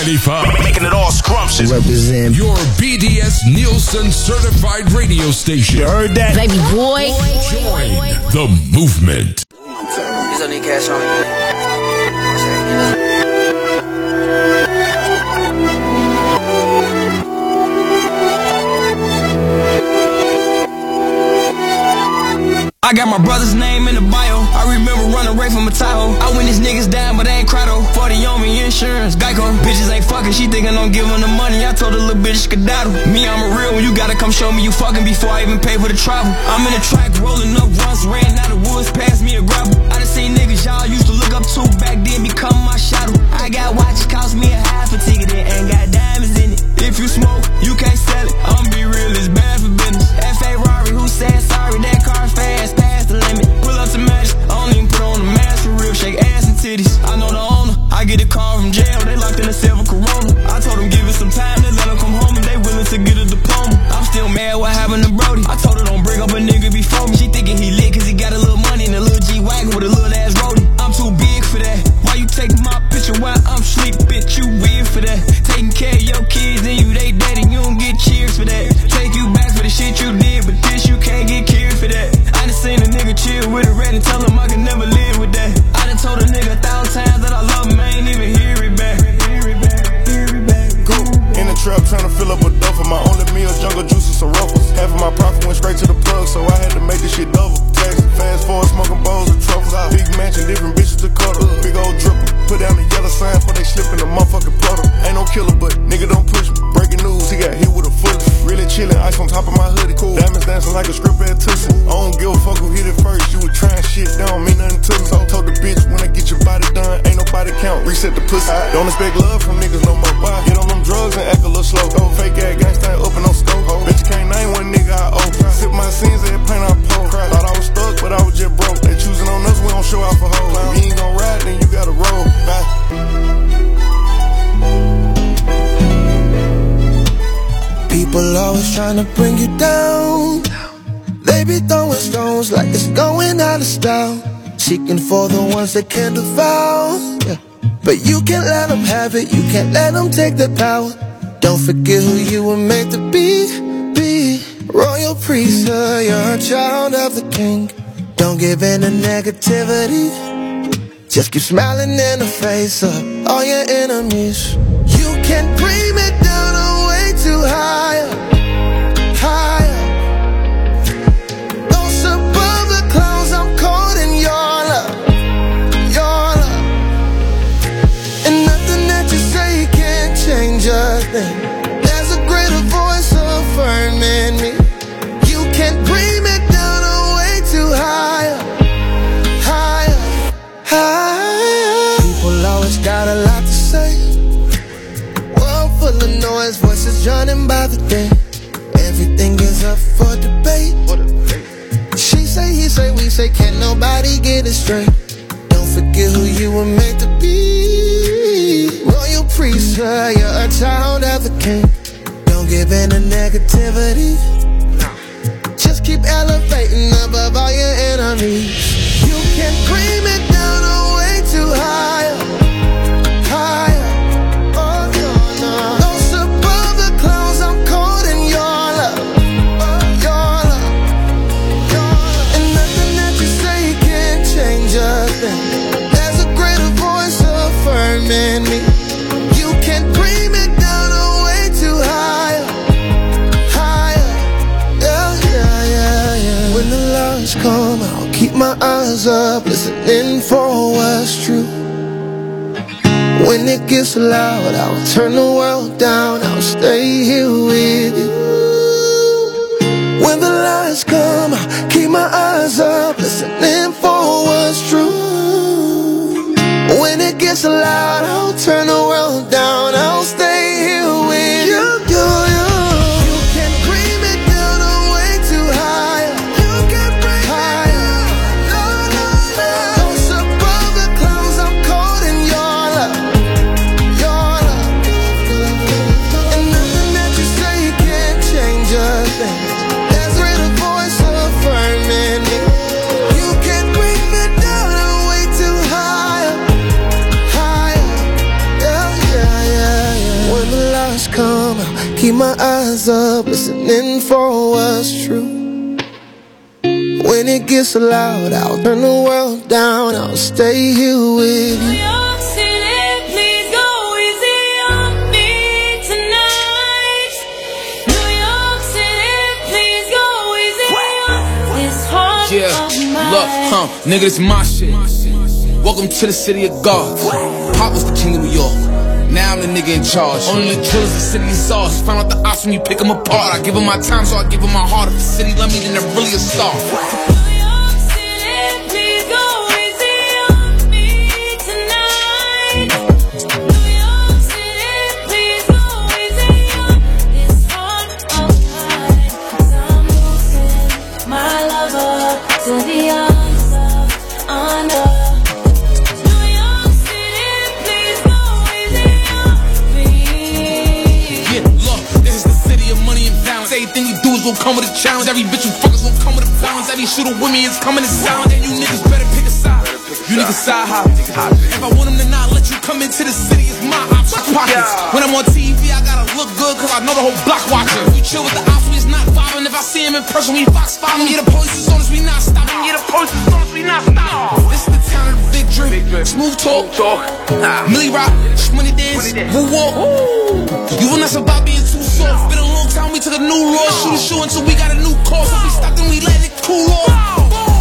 ninety-five. Making it all scrumptious. Represent your B D S Nielsen certified radio station. You heard that? Baby boy. Join the movement. Please don't need cash on me. I got my brother's name in the bio. I remember running away from a Tahoe. I win these niggas down, but they ain't cry though. forty on me, insurance, Geico. Bitches ain't fucking, she thinking I'm giving the money. I told her little bitch skedaddle. Me, I'm a real one, you gotta come show me you fucking before I even pay for the travel. I'm in the track, rolling up runs, ran out of woods, passed me a gravel. I done seen niggas y'all used to look up to back then become my shadow. I got watches, cost me a half a ticket, it ain't got diamonds in it. If you smoke, you can't sell it. I'ma be real, it's bad for business. F A Rari, who said sorry, that car fast, past the limit. Pull up to match, I don't even put on the mask for real, shake ass and titties. I know the owner, I get a call from jail, they locked in a silver Corona. I told them give it some time, they let them come home and they willing to get a diploma. I'm still mad what happened to Brody. I told her don't bring up a nigga before me. She thinking he lit cause he got a little money and a little G-Wagon with a little ass roadie. I'm too big for that. Why you taking my picture while I'm sleep, bitch, you weird for that. Taking care of your kids and you they daddy, you don't get cheers for that. Take you back for the shit you did, but this you can't get cured for that. I done seen a nigga chill with a rat and tell him I can never live with that. I done told a nigga a thousand times that I love him, I ain't even hear it back. Hear it back, hear it back. Go in the trap trying to fill up a duffel. My only meal, jungle juice and some ruffles. Half of my profit went straight to the plug, so I had to make this shit double. Tax, fast forward, smoking bowls and truffles. Big mansion, different bitches to cuddle. Big old dripper, put down the yellow sign before they slip in the motherfucking puddle. Ain't no killer, but nigga don't push me. Breaking news, he got hit with a fully. Really chillin', ice on top of my hoodie. Cool. Diamonds dancing like a script at Tootsie. I don't give a fuck who hit it first. You was trying shit, that don't mean nothing to me. So told the bitch, when I get your body done, ain't nobody count. Reset the pussy. Don't expect love from niggas no more. Why? Get on them drugs and act a little slow. Go fake ass gangsta up and on stove. Bet you can't name one nigga I owe. Sip my sins and paint I pull. Thought I was stuck, but I was just broke. They choosing on us, we don't show out for hoes. If you ain't gon' ride, then you gotta roll. Bye. People always trying to bring you down. They be throwing stones like it's going out of style. Seeking for the ones that can devour, yeah. But you can't let them have it, you can't let them take the power. Don't forget who you were meant to be, be royal priesthood, you're a child of the king. Don't give in to negativity, just keep smiling in the face of all your enemies. You can't bring me down, I'm way too high, higher. Those above the clouds, I'm caught in your love, your love. And nothing that you say can change a thing. There's a greater voice affirming me. You can't bring me down, I'm way too higher, higher, higher. People always got a lot to say. World full of noise, voices drowning by the day. Everything is up for debate. She say, he say, we say, can't nobody get it straight. Don't forget who you were meant to be. Royal priesthood, you're a child of the king. Don't give in to negativity, just keep elevating above all your enemies. You can't bring me down, I'm way too high, higher. Oh no, no. Those above the clouds, I'm caught in your love, your love, your love. And nothing that you say can change a thing. There's a greater voice affirming me. You can't bring me down, I'm way too high, higher. Yeah, yeah, yeah, yeah. When the lights come, I'll keep my eyes up, listening for what's true. When it gets loud, I'll turn the world down, I'll stay here with you. When the lights come, I'll keep my eyes up, listening for what's true. When it gets loud, I'll turn the world down, I'll stay here with you. You, you. You can't bring me down, I'm way too high. You can't bring me down, no, no, no. Those above the clouds, I'm caught in your love, your love. And nothing that you say can change a thing. There's a little voice affirming me. You can't bring me down, I'm way too high, higher. keep my eyes up, listening for what's true. When it gets loud, I'll turn the world down, I'll stay here with you. New York City, please go easy on me tonight. New York City, please go easy on this heart Yeah, of mine. look, huh, nigga, this my shit. Welcome to the city of God. Pop was the king of New York. Now I'm the nigga in charge. Only the drillers, the city is sauce. Find out the ops when you pick them apart. I give them my time, so I give them my heart. If the city love me, then they're really a star. New York City, please go easy on me tonight. New York City, please go easy on this heart of mine. 'Cause I'm losing my lover to the arms of honor. Everything you do is gon' come with a challenge. Every bitch you fuck is gon' come with a balance. Every shooter with me is coming in silent. And you niggas better pick a side. You niggas side hop. If I want them to not let you come into the city, it's my ops pockets. When I'm on T V, I gotta look good, cause I know the whole block watching. We chill with the ops, we is not vibing. If I see him in person, we fox five. Yeah, the police is on us, we not stopping. Yeah, the police is on us, we not stopping. This is the town of the big drip. Smooth talk. Millie Rock, money dance, woo walk. You will not survive being too soft. Been a long time, we took a new law. Shoot a shoe until we got a new call. So we stopped and we let it cool off.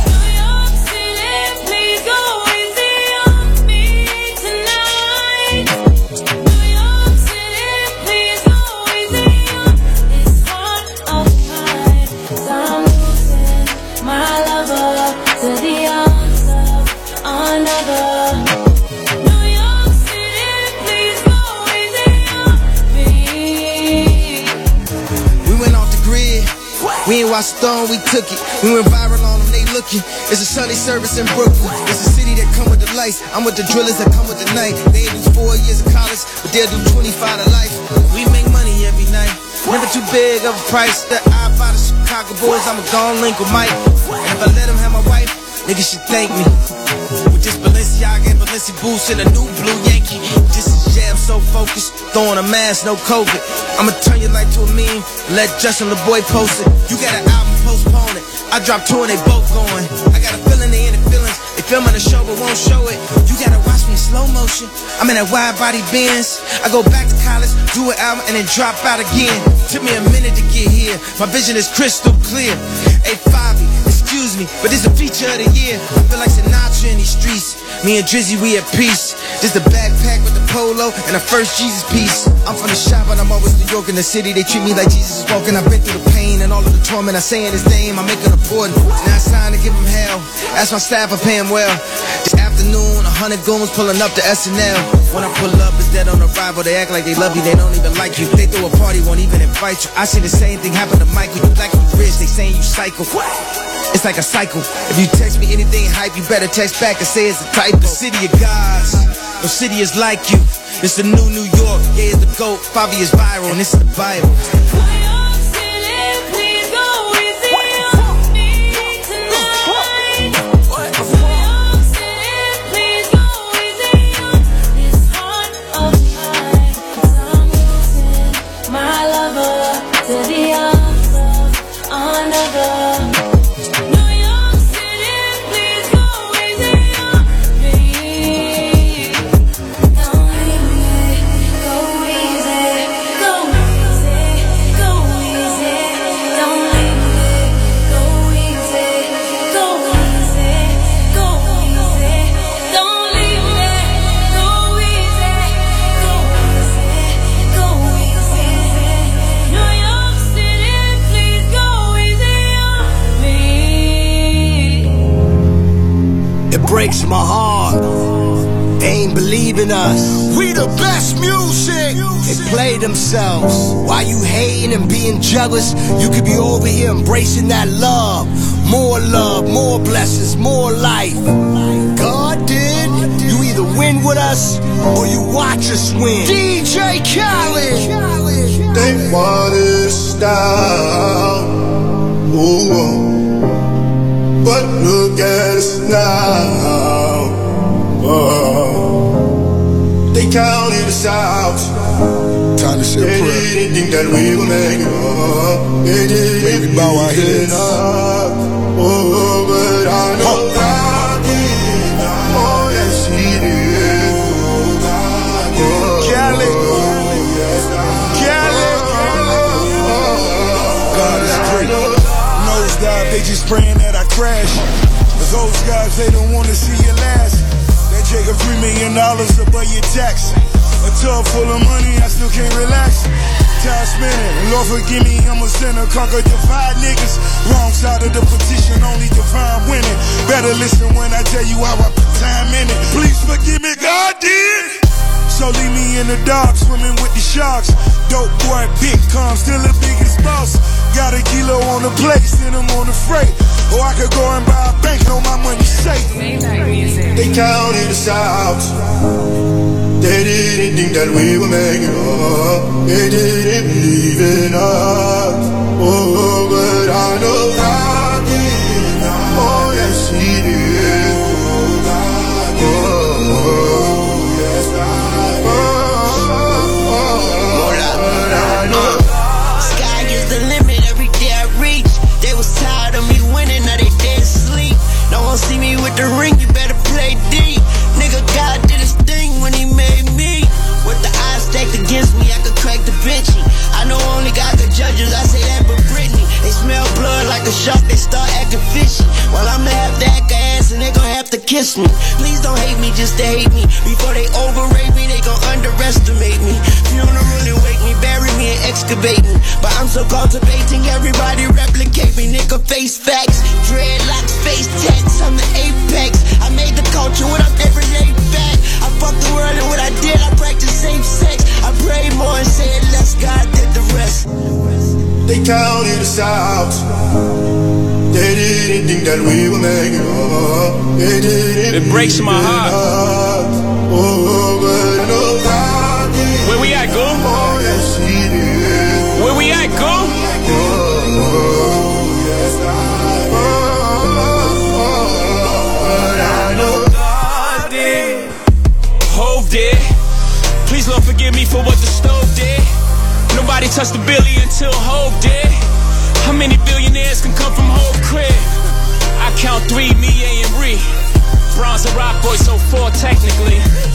We ain't watched Stone, we took it. We went viral on them, they looking. It's a Sunday service in Brooklyn. It's a city that come with the lights. I'm with the drillers that come with the night. They ain't do four years of college, but they'll do twenty-five to life. We make money every night. Never too big of a price. The I buy the Chicago boys, I'ma go and link with Mike. And if I let him have my wife, niggas should thank me. With this Balenciaga and Balenci boots and a new blue Yankee. This is jam so focused, throwing a mask, no COVID. I'ma turn your life to a meme, let Justin LeBoy post it. You got an album, postpone it. I dropped two and they both going. I got a feeling they in the feelings. They filming the show but won't show it. You gotta watch me in slow motion. I'm in that wide body Benz. I go back to college, do an album and then drop out again. Took me a minute to get here. My vision is crystal clear. Hey Fabi, excuse me, but this a feature of the year. I feel like Sinatra in these streets. Me and Drizzy, we at peace. Just a backpack with the polo and a first Jesus piece. I'm from the shop, but I'm always New York in the city. They treat me like Jesus is walking. I've been through the pain and all of the torment. I saying his name, I make it important. Now it's time to give him hell. Ask my staff, I pay him well. This afternoon, a hundred goons pulling up to S N L. When I pull up, it's dead on arrival. They act like they love you, they don't even like you. They throw a party, won't even invite you. I see the same thing happen to Michael. You black, you rich, they saying you psycho. It's like a cycle. If you text me anything hype, you better text back and say it's a typo. The city of gods, no city is like you. It's the new New York, yeah, it's the GOAT. Fabi is viral, and this is the Bible. Breaks my heart. They ain't believing us. We the best music. They play themselves. Why you hating and being jealous? You could be over here embracing that love. More love, more blessings, more life. God did. You either win with us or you watch us win. D J Khaled. They want us down. Ooh. But look at us now. Oh. They counted us out. Time to say a prayer. They didn't think that we would make it up. They didn't Maybe bow our heads. Oh, but I know God did. Oh, yes, He did. Cali, Cali, God is great. Those guys, they just praying that I crash. But those guys, they don't want to see you last. They take a three million dollars above your tax. A tub full of money, I still can't relax. Time spinning, Lord forgive me, I'm a sinner. Conquer, divide niggas. Wrong side of the petition, only divine winning. Better listen when I tell you how I put time in it. Please forgive me, God did. So leave me in the dark, swimming with the sharks. Dope boy, big calm, still the biggest boss. Got a kilo on the plate, send them on the freight. Or I could go and buy a bank, know my money safe. They counted us out. They didn't think that we would make it up. They didn't believe in us. Oh, but I know God did. Oh, yes, He did. Oh, yes, God. Oh, but I know. Sky is the limit every day I reach. They was tired of me winning, now they dead asleep. No one see me with the ring, you better play deep. Nigga, God did His thing when He made me. With the odds stacked against me, I could crack Da Vinci. I know only God could judge us, I say that but Britney. They smell blood like a shark, they start acting fishy. Well, I'ma have to act a ass and they gon' have to kiss me. Please don't hate me just to hate me. Before they overrate me, they gon' underestimate me. Funeral and wake me, bury me and excavate me. But I'm so cultivating, everybody replicate me. Nigga, face facts, dreadlocks, face tats, I'm the apex. I made the culture what I'm every day back. I fucked the world and what I did, I practiced safe sex. I prayed more and said less, God did the rest. They counted us out. They didn't think that we would make it up. They didn't. It breaks my heart. Oh, but I know God did. Where we at, go? Oh, yes, He did. Where we at, go? Oh, yes, I oh, but I know God did. Hove did. Please, Lord, forgive me for what the stove did. Nobody touched the billy until Hove did. How many billionaires can come from Hove crib? I count three, me, A, and Ree. Bronze and Rock Boy, so four technically.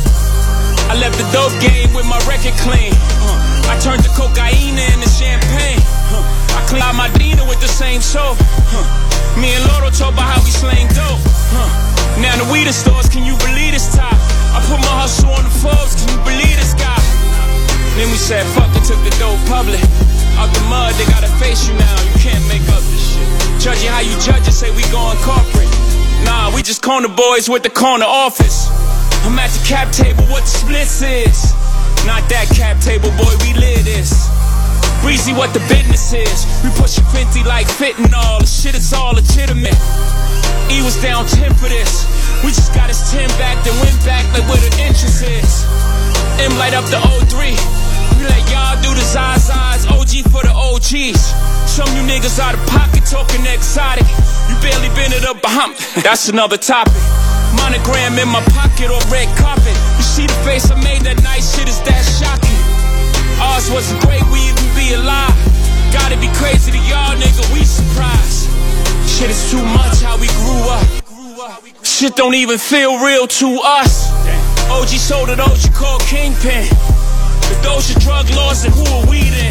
I left the dope game with my record clean. Uh, I turned the cocaine into champagne. Uh, I cleaned out my Dina with the same soap. Uh, me and Loro talk about how we slang dope. Uh, now the weed stores, can you believe this top? I put my hustle on the Forbes, can you believe this guy? Then we said fuck it, took the dope public. Out the mud, they gotta face you now, you can't make up this shit. Judging how you judge it, say we going corporate. Nah, we just corner boys with the corner office. I'm at the cap table, what the splits is. Not that cap table, boy, we live this. Breezy, what the business is. We push your fifty like fentanyl, the shit is all legitimate. E was down ten for this. We just got his ten back, then went back like where the interest is. M light up the O three. We let y'all do the Zazas, O G for the O Gs. Some you niggas out of pocket talking exotic. You barely been it up behind. That's another topic. Monogram in my pocket or red carpet. You see the face I made that night, shit is that shocking. Ours wasn't great, we even be alive. Gotta be crazy to y'all, nigga, we surprised. Shit is too much how we grew up. Shit don't even feel real to us. O G sold it, O G called Kingpin. If those are drug laws, then who are we then?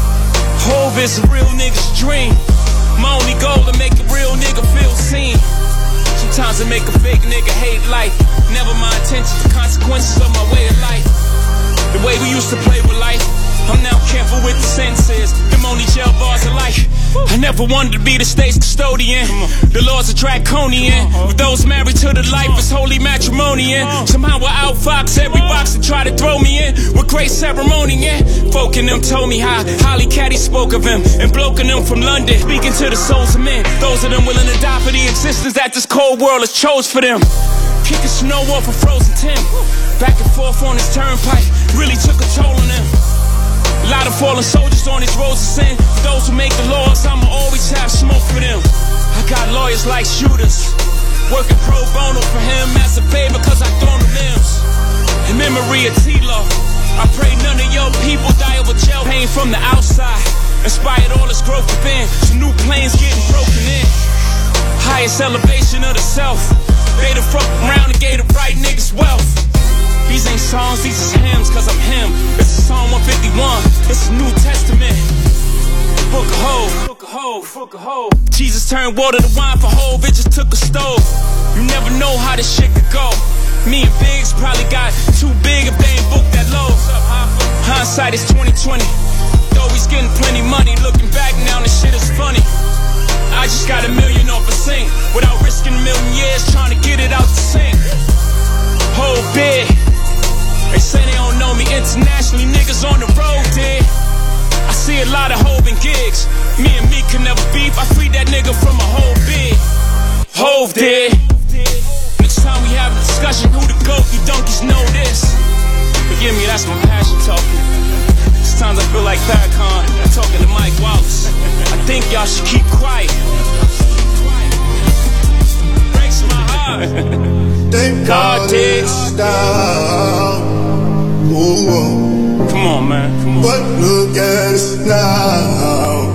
Hove is a real nigga's dream. My only goal to make a real nigga feel seen. Sometimes I make a fake nigga hate life. Never my intentions, the consequences of my way of life. The way we used to play with life, I'm now careful with the senses. Them only jail bars of life. I never wanted to be the state's custodian. The laws are draconian. With those married to the life, it's holy matrimony. Somehow I outfox every box that try to throw me in. With great ceremony, yeah. Folk in them told me how Holly Caddy spoke of him. And bloke in them from London, speaking to the souls of men. Those of them willing to die for the existence that this cold world has chose for them. Kicking snow off a frozen Tim. Back and forth on his turnpike really took a toll on them. A lot of fallen soldiers on these roads of sin. Those who make the laws, I'ma always have smoke for them. I got lawyers like shooters, working pro bono for him as a favor cause I thrown the limbs. In memory of T-Law, I pray none of your people die over jail pain from the outside. Inspired all this growth within. Some new planes getting broken in. Highest elevation of the self. They the fuck around and gave the right niggas wealth. These ain't songs, these is hymns, cause I'm him. This is Psalm one fifty-one, this is New Testament. Book of Hov, book of Hov, book of Hov. Jesus turned water to wine for Hov, it just took a stove. You never know how this shit could go. Me and Biggs probably got too big if they ain't booked that low. Hindsight is twenty twenty. Though he's getting plenty money, looking back now this shit is funny. I just got a million off a sink without risking a million years trying to get it out the sink. Whole big. They say they don't know me internationally, niggas on the road did. I see a lot of Hov and gigs. Me and me can never beef, I freed that nigga from a whole big. Hov did. Next time we have a discussion, who the GOAT, you donkeys know this. Forgive me, that's my passion talking. Sometimes I feel like Farrakhan talking to Mike Wallace. I think y'all should keep quiet. Breaks my heart. Thank God it's down. Ooh. Come on, man. Come on. But look at us now.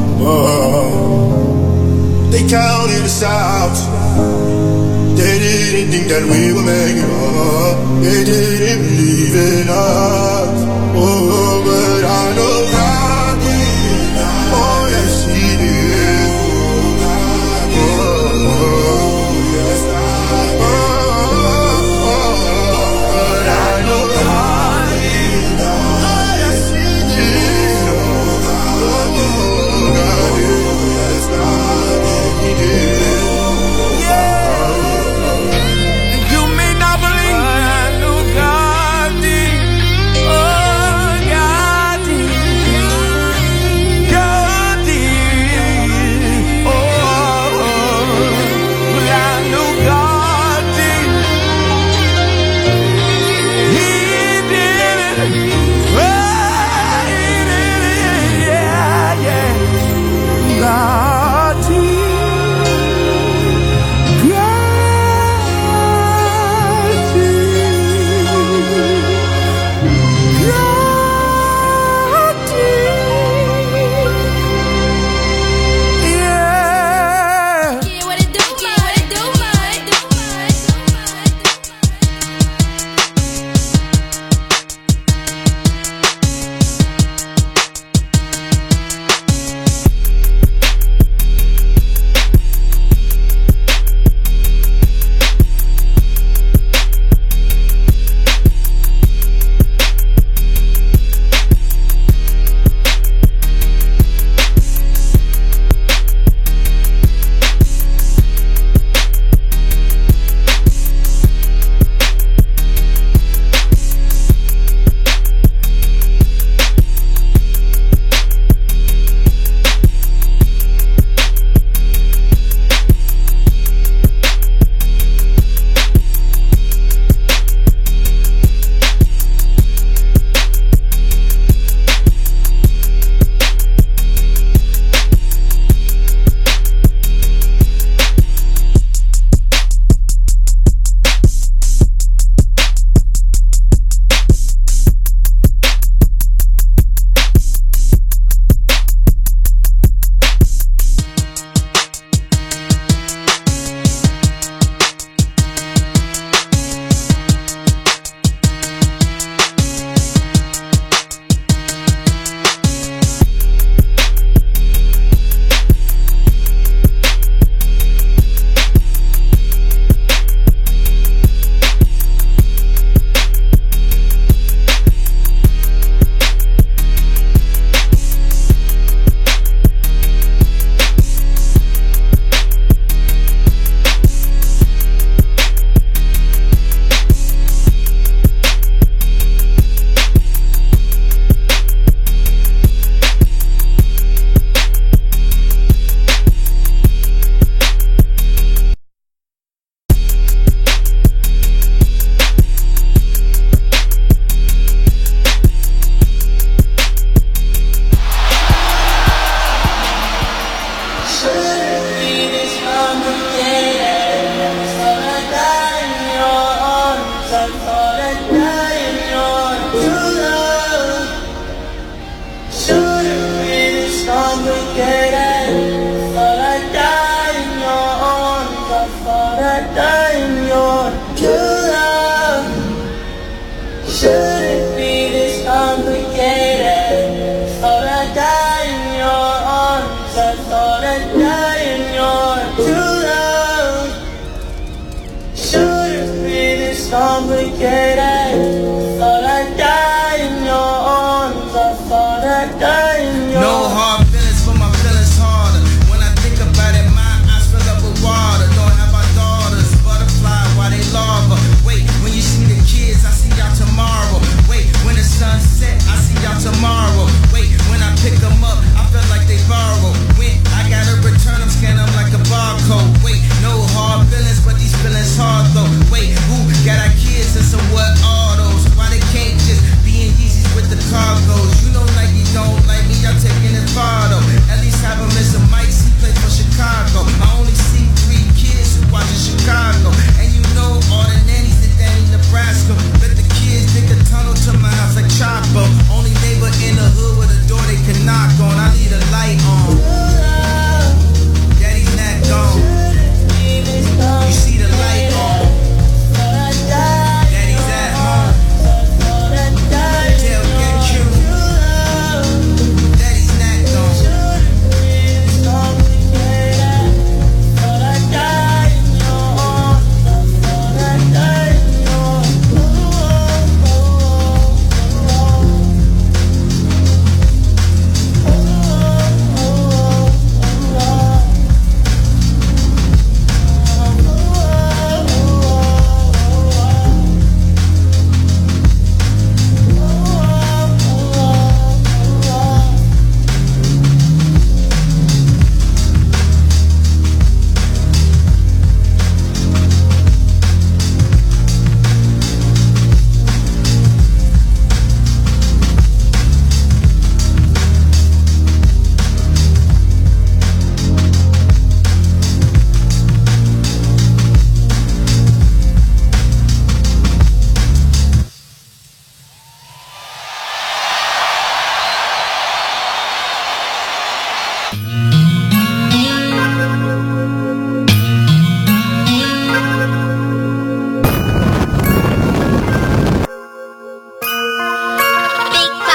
Oh. They counted us out. They didn't think that we would make it up. They didn't believe in us. Oh, but I know God did. Oh, yes, He did. Oh, yes, I oh, oh, but I know God did. Oh, yes, He did. Oh, God did. Yes, God did. He did. You may not believe I know God did.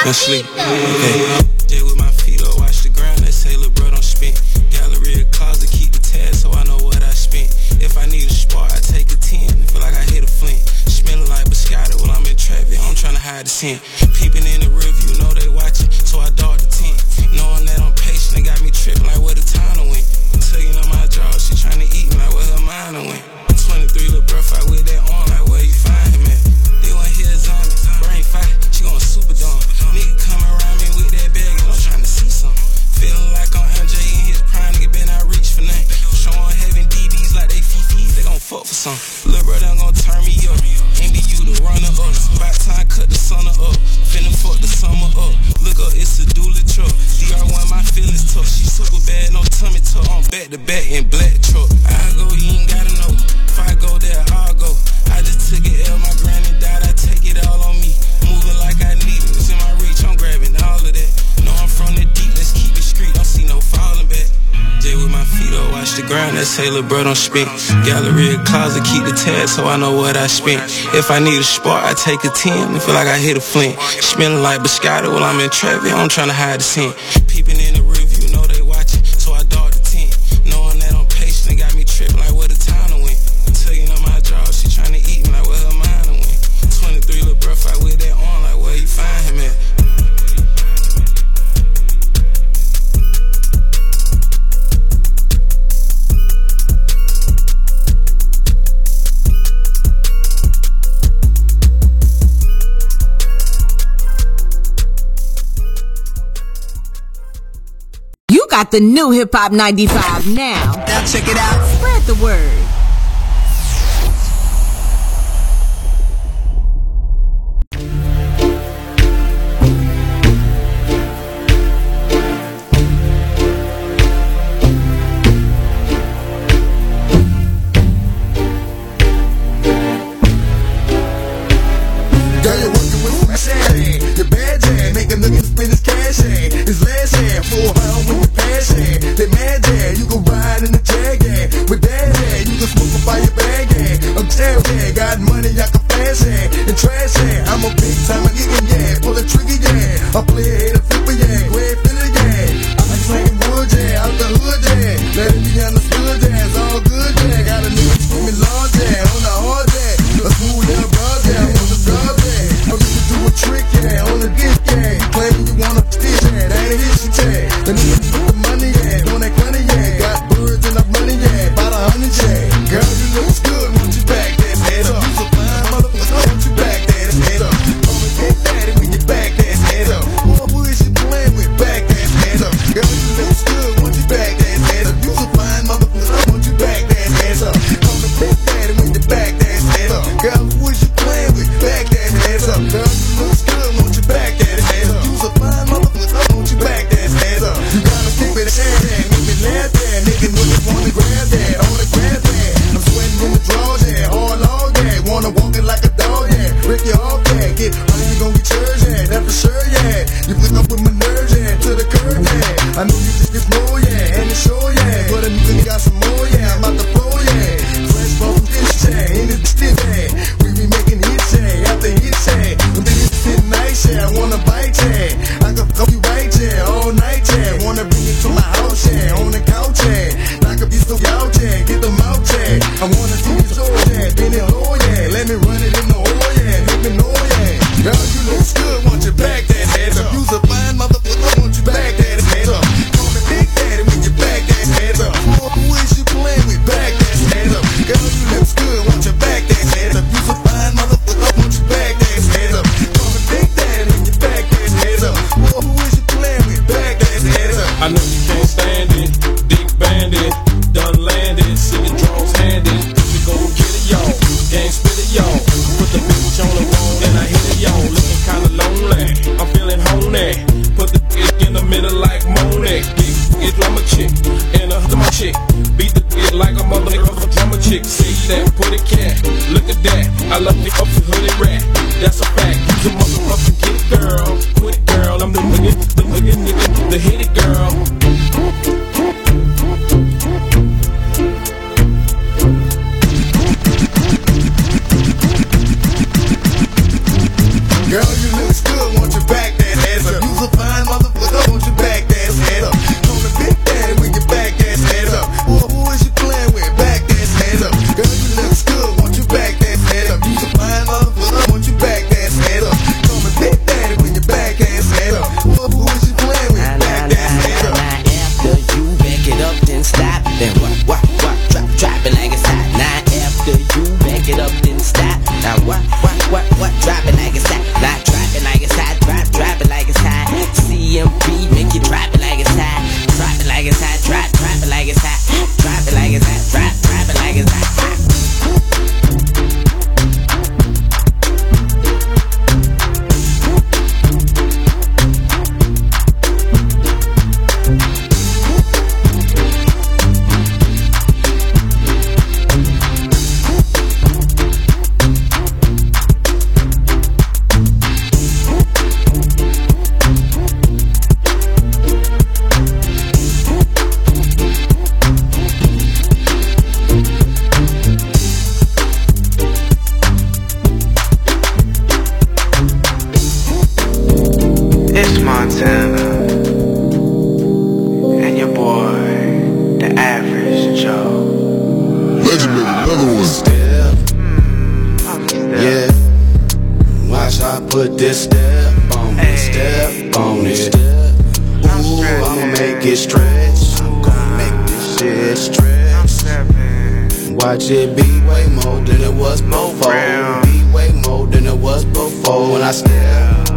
Now sleep. Okay. Day with my feet up, watch the ground. They say, "Lil' bro, don't spin." Gallery of closet, keep the tag so I know what I spent. If I need a spark, I take a ten. Feel like I hit a flint. Smelling like biscotti while I'm in traffic. I'm tryna hide the scent. Peeping in the rearview, know they watching, so I dart the tent. Knowing that I'm patient, they got me tripping like where the time went. Tugging on my jaw, she tryna eat me like where her mind went. twenty-three little bro fight with that arm like where you find him at. They want hear a zombie, brain fight, she gon' super dumb. Nigga coming around me with that bag and I'm tryna see something. Feeling like I'm Andre in his prime, nigga been out reach for nothing. Showing having D Bs like they Fifis, they gon' fuck for something. Lil' bro done gon' turn me up, N B U the runner up. By time cut the sun up, finna fuck the summer up. Look up, it's a dually truck. D R one, my feelings tough. She super bad, no tummy tuck. I'm back to back in black truck. I go, you ain't gotta know. If I go there, I'll go. I just took it L, my granny died, I take it all on me. Moving like I need it, it's in my reach, I'm grabbing all of that. Know I'm from the deep, let's keep it street, don't see no falling back. Jay with my feet up, watch the ground, that say, "Lil' bro, don't spin." Gallery of closet, keep the tag so I know what I spent. If I need a spark, I take a ten, I feel like I hit a flint. Smelling like biscotti while I'm in traffic, I'm tryna hide the scent. Peeping in the rearview, know they watching, so I dart the tent. Knowing that I'm patient, they got me tripping like where the time went. Tugging on my jaw, she tryna eat me like where her mind went. twenty-three little bro fight with that arm like where you find him at. You got the new Hip Hop ninety-five now. Now check it out. Spread the word. Girl, you're working with my shady. Your bad jam, make a nigga spend his cash in. His last hand, full pound with your passion. That mad jam, you can ride in the jag, yeah. With that jam, you can smoke up by your bag, yeah. I'm down, yeah, got money, I can fast, yeah. And trash, yeah, I'm a big time nigga, yeah. Pull a trigger, yeah. I play a hater, flipper, yeah. Grab filler, yeah. I like slanging wood, yeah. Out the hood, yeah. Let it be understood, yeah. It's all good, yeah. Got a nigga screaming large, yeah. On the hard, yeah. A smooth little broad, yeah. On the job, yeah. I'm just do a trick, yeah. On the dick, yeah. Claiming you wanna stitch, yeah. That ain't his shit, yeah. The nigga put the money, yeah. On that money, yeah. Got birds and up money, yeah. About a hundred, yeah. Girl, you looks good, want you back that head up. You so fine, motherfucker, want you back that head up. Come and get daddy when you back that head up. Boy, who is you playing with? Back that head up. Girl, you looks good, want you back that head up. You so fine, motherfucker, want you back that head up. Come and get daddy when you back that head up. Girl, who is you playing with? Back that head up. Girl, you looks good, want you back that head up. You so fine, motherfucker, want you back that head up. You gotta stick with the hand, yeah. Make me laugh, yeah. Niggas really wanna grab that, on the grab that. I'm sweating in the drawers, yeah. Hard log, yeah. Wanna walk it like a dog, yeah. Rip your off, yeah. Get money, you gon' get yours, yeah. That's for sure, yeah. You put up with my nerves, yeah. To the curb, yeah. I know you think it's more, yeah. And it's sure, yeah. But a nigga got some more, yeah. I'm about to blow, yeah. Fresh from this, yeah. Ain't it stiff, yeah. We be making hits, yeah. After hits, yeah. When they hit sit nice, yeah. I wanna bite, yeah. I can fuck you right, yeah. All night, yeah. Wanna bring you to my house, yeah. On the couch, yeah. Knock up you so out, yeah. Get them out, yeah. I wanna see you show, yeah. Bend it low, yeah. Let me run it in the hole, yeah. Let me know, yeah. Girl, you look good, want you back that head up. You's a fine motherfucker, want you back that head up. Call me Big Daddy when you back that head up. Who is you playing with? Back that head up. Girl, you look good, want you back that head up. You's a fine motherfucker, want you back that head up. Call me Big Daddy when you back that head up. Who is you playing with? Back that head up. I know you can't stand it, dick bandit, done landed, singing drums handed. We gon' get it, y'all. Gang spit it, y'all. Put the bitch on the wall and I hit it, y'all. Looking kinda lonely, I'm feeling horny. Put the dick in the middle like Monet. Big it like my chick, and a hook my chick. Beat the dick like a motherfucker from a chick. See that, put it cat. Look at that, I love the up the hooded rat. That's a fact. Use a motherfucking get it, girl. Quit it, girl. I'm the nigga, the nigga, nigga, the hit it, girl. Girl, you look good, want you back that ass It's Montana and your boy, the Average Joe. Legendary, another one. Step, yeah. Watch I put this step on it, step on it. Ooh, I'ma make it stretch. I'm gonna make this shit stretch. Watch it be way more than it was before. Be way more than it was before when I step.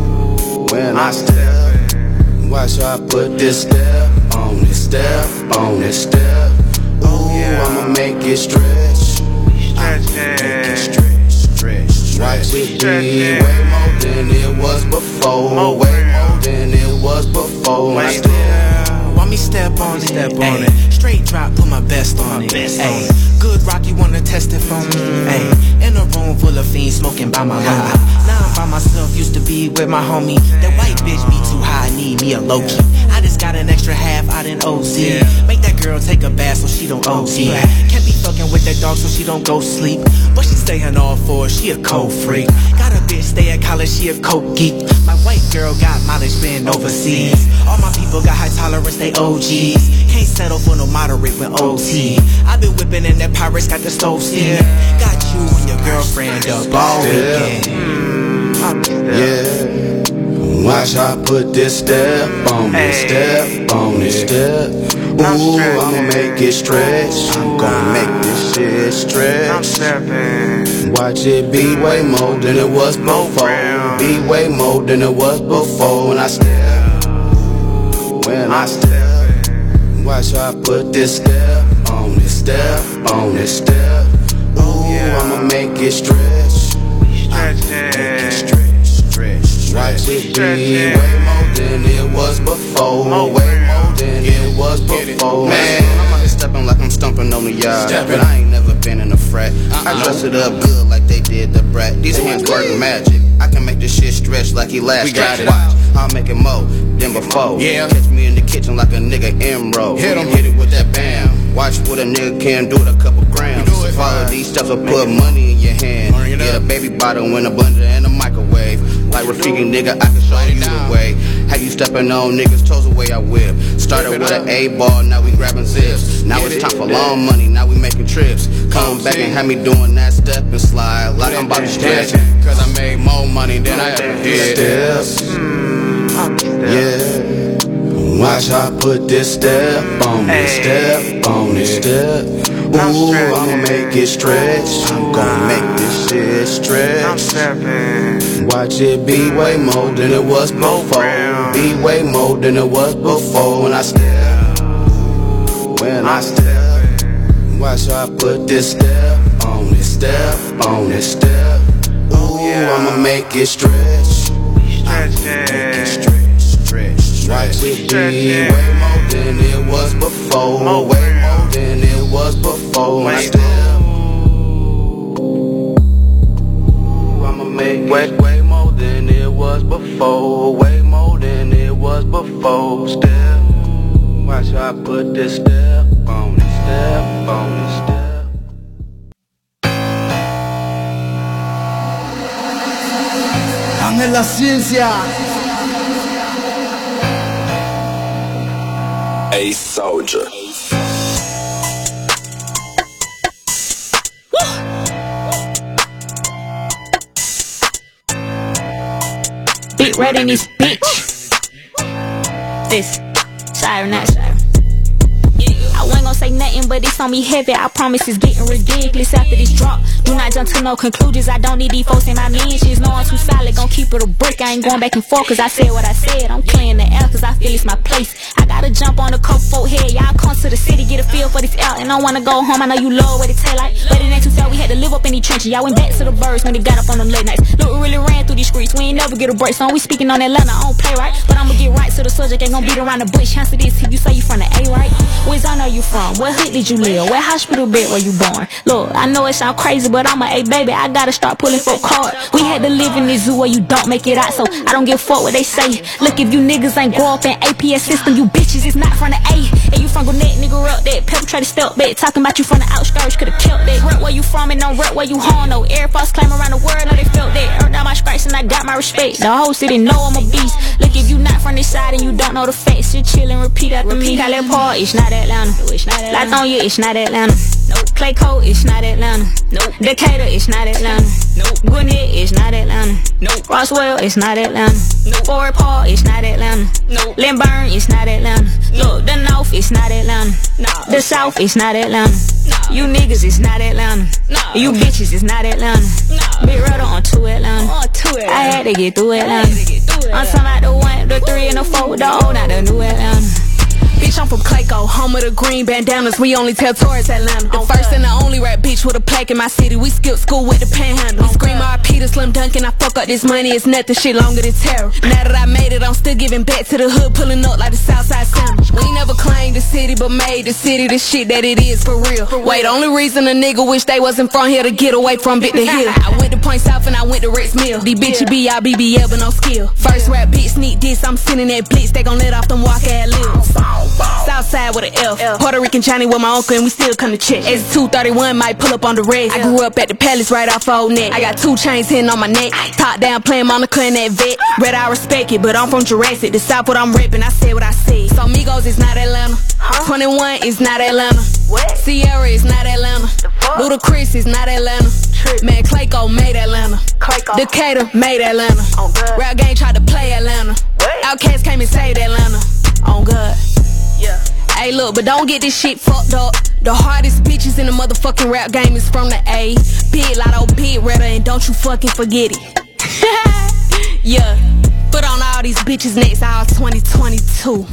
When I step. Watch I put this step on it, step on it, step. Ooh, I'ma make it stretch. I'ma make it stretch, stretch. Watch it be way more than it was before. Way more than it was before when I step. Want me step on it, step on it. Straight drop, put my best on it. Ay, good rock, you wanna test it for me? Ay, in a room full of fiends smoking by my lonely. Now I'm by myself, used to be with my homie. That white bitch be too high, need me a low key. I just got an extra half out in O Z. Make that girl take a bath so she don't O D. Can't be fucking with that dog so she don't go sleep. But she stay on all fours, she a cold freak. Got a bitch stay at college, she a coke geek. My white girl got mileage been overseas. All my people got high tolerance, they O Gs. Can't settle for no moderate with O T. I been whipping in that Pirates, got the stove steam. Got you and your girlfriend up all weekend. Yeah. Watch I put this step on it, step on it, step. Ooh, I'ma make it stretch. I'm gonna make this shit stretch. Watch it be way more than it was before. Be way more than it was before when I step. When I step. Watch I put this step on it, step on it, step. Ooh, I'ma make it stretch. I'ma make it stretch, stretch. Watch it be way more than it was before. Way more than it was before. Man, I'm out here stepping like I'm stumping on the yard. But I ain't never been in a frat. I dress it up good like they did the brat. These hands work magic. I can make this shit stretch like elastic. Watch, I'll make it more than before. Yeah. Catch me in the kitchen like a nigga M-roll. Hit him, hit it with that bam. Watch what a nigga can do with a couple grams. Follow these steps or put money in your hand. Get a baby bottle in a blender and a microwave. Like Rafiki nigga, I can show you the way. Have you stepping on niggas' toes away I whip. Started with an A-ball, now we grabbing zips. Now it's time for long money, now we making trips. Come back and have me doing that step and slide like I'm about to stretch. Cause I made more money than I ever did. Steps, yeah. Watch I put this step on it, step on it, step. Ooh, I'ma make it stretch. I'm gonna make this shit stretch. Watch it be way more than it was before. Be way more than it was before when I step. When I step. Watch I put this step on it, step on it, step. Ooh, I'ma make it stretch. I'ma make it stretch, stretch. Watch it be way more than it was before. Way more than it was before when I step. I'ma make it way more than it was before. Way more than it was before. Step. Watch I put this step on it, step on it, step. Dame la ciencia. A soldier. Big red in this bitch. This Shire, not Shire. I wasn't gonna say nothing, but it's on me heavy. I promise it's getting ridiculous after this drop. Do not jump to no conclusions. I don't need these folks in my mentions. No, I'm too solid, gon' keep it a brick. I ain't going back and forth cause I said what I said. I'm clearing the air cause I feel it's my place. I gotta jump on the coke folk head. Y'all come to the city, get a feel for this air. And I wanna go home, I know you love what it taste like. But it ain't too sad, we had to live up in these trenches. Y'all went back to the birds when they got up on them late nights. Look, we really ran through these streets, we ain't never get a break. So we speaking on Atlanta, I don't play right. But I'ma get right to the subject, ain't gon' beat around the bush. Chance of this, you say you from the A, right? Where's I know you from? What hood state did you live? What hospital bed were you born? Look, I know it sound crazy, but I'm a A baby, I gotta start pulling for card. We had to live in this zoo where you don't make it out, so I don't give a fuck what they say. Look, if you niggas ain't grow up in A P S system, you bitches is not from the A. And you from Gwinnett, nigga, up that perpetrator step back, talking about you from the outskirts, could've killed that. Rep where you from and don't rep where you home, no. Air Force claim around the world, know they felt that. Earned out my stripes and I got my respect. The whole city know I'm a beast. Look, if you not from this side and you don't know the facts, just chill and repeat after me. Cali Park, it's not Atlanta. No, it's not Atlanta. Latonia, it's not Atlanta. Nope. Clayco, it's not Atlanta. Nope. Decatur, it's not Atlanta. Nope. Gwinnett, it's not Atlanta. Nope. Roswell, it's not Atlanta. Nope. Fort Park, it's not Atlanta. Nope. Lynburn, it's not Atlanta. Look, the North, it's not Atlanta. No. The South, it's not Atlanta. No. You niggas, it's not Atlanta. No. You bitches, it's not Atlanta. No. Big Rudder on two Atlanta. Oh, two Atlanta. I had to get through Atlanta. Get through Atlanta. I'm talking about the one, the three, and the four, the old, not the new Atlanta. Bitch, I'm from Clayco, home of the green bandanas. We only tell tourists Atlanta. The first and the only rap bitch with a plaque in my city. We skipped school with the panhandle. We scream R P to Slim Dunkin'. I fuck up this money, it's nothing shit longer than terror. Now that I made it, I'm still giving back to the hood, pulling up like the Southside Sandwich. We never claimed the city, but made the city the shit that it is for real. Wait, the only reason a nigga wish they wasn't from here to get away from Bit the Hill. I went to Point South and I went to Ritz Mill. These bitches be all B B L but no skill. First rap bitch sneak diss, I'm sending that blitz. They gon' let off them walk ass lips. Southside with an F. F. Puerto Rican Johnny with my uncle and we still come to check. X two thirty-one might pull up on the red. I grew up at the Palace right off Old Neck. I got two chains hitting on my neck. Top down playing Monica in that vet. Red, I respect it, but I'm from Jurassic. The South what I'm reppin', I said what I said. So Migos is not Atlanta. Huh? twenty-one is not Atlanta. What? Sierra is not Atlanta. Ludacris is not Atlanta. Trip. Man, Clayco made Atlanta. Clayco. Decatur made Atlanta. Oh, Rap Gang tried to play Atlanta. What? Outkast came and saved Atlanta. On God. Yeah. Hey, look, but don't get this shit fucked up. The hardest bitches in the motherfucking rap game is from the A. Big Lotto, Big Redder, and don't you fucking forget it. Yeah. Put on all these bitches next all twenty twenty-two.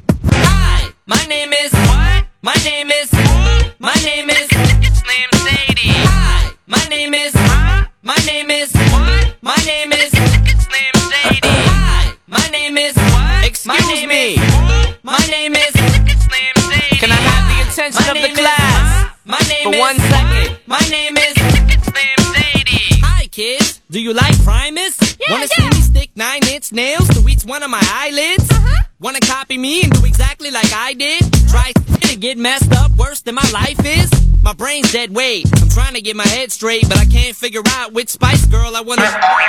Hi, my name is what? My name is My name is Slim Shady. Hi, my name is My name is what? My name is Slim Shady. Hi, my name is what? Excuse me. My name is Slim Shady. Can I have the attention of the class my name for is, one second? My name is Slim Shady. Hi kids, do you like Primus? Yeah, Wanna yeah. see me stick nine inch nails to each one of my eyelids? Uh-huh. Wanna copy me and do exactly like I did? Try to get messed up worse than my life is? My brain's dead weight. I'm trying to get my head straight, but I can't figure out which Spice Girl I wanna.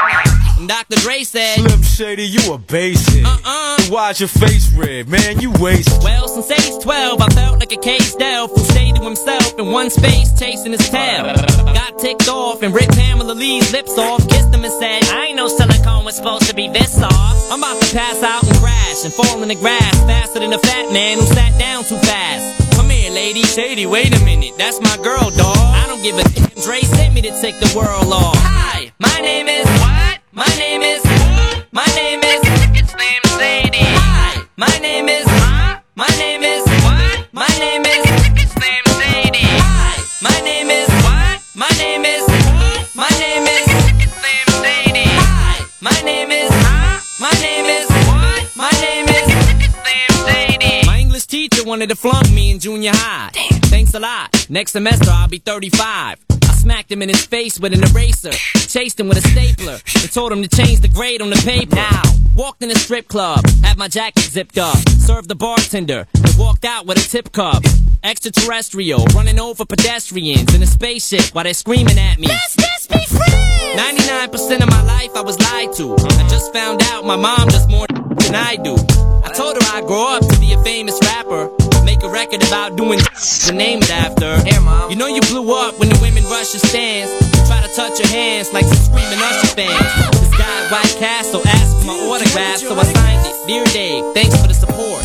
And Doctor Dre said, Slim Shady, you a basic. Uh-uh. Why's your face red, man? You wasted. Well, since age twelve, I felt like a caged elf who stayed to himself in one space, chasing his tail. Got ticked off and ripped Pamela Lee's lips off, kissed him and said, I ain't know silicone was supposed to be this soft. I'm about to pass out and crash and fall in the grass faster than a fat man who sat down too fast. Come here, lady. Shady, wait a minute. That's my girl, dawg. I don't give a damn. Dre sent me to take the world off. Hi, my name is what? My name is My name is Slim Shady. Hi, my name is My name is what? My name is Slim Shady. Hi, my name is what? My name is My name is Slim Shady. Hi, my name is My name is what? My name is Slim Shady. My English teacher wanted to flunk me in junior high. Damn. Thanks a lot. Next semester I'll be thirty-five. I smacked him in his face with an eraser, chased him with a stapler, and told him to change the grade on the paper. Now, walked in a strip club, had my jacket zipped up, served the bartender, and walked out with a tip cup. Extraterrestrial, running over pedestrians in a spaceship while they're screaming at me. Let's just be friends! ninety-nine percent of my life I was lied to. I just found out my mom does more than I do. I told her I'd grow up to be a famous rapper, make a record about doing the name it after. Here, Mom. You know you blew up when the women rush your stands, try to touch your hands like some screaming Usher fans. This guy at White Castle asked for my autograph, so I signed it. Dear Dave, thanks for the support.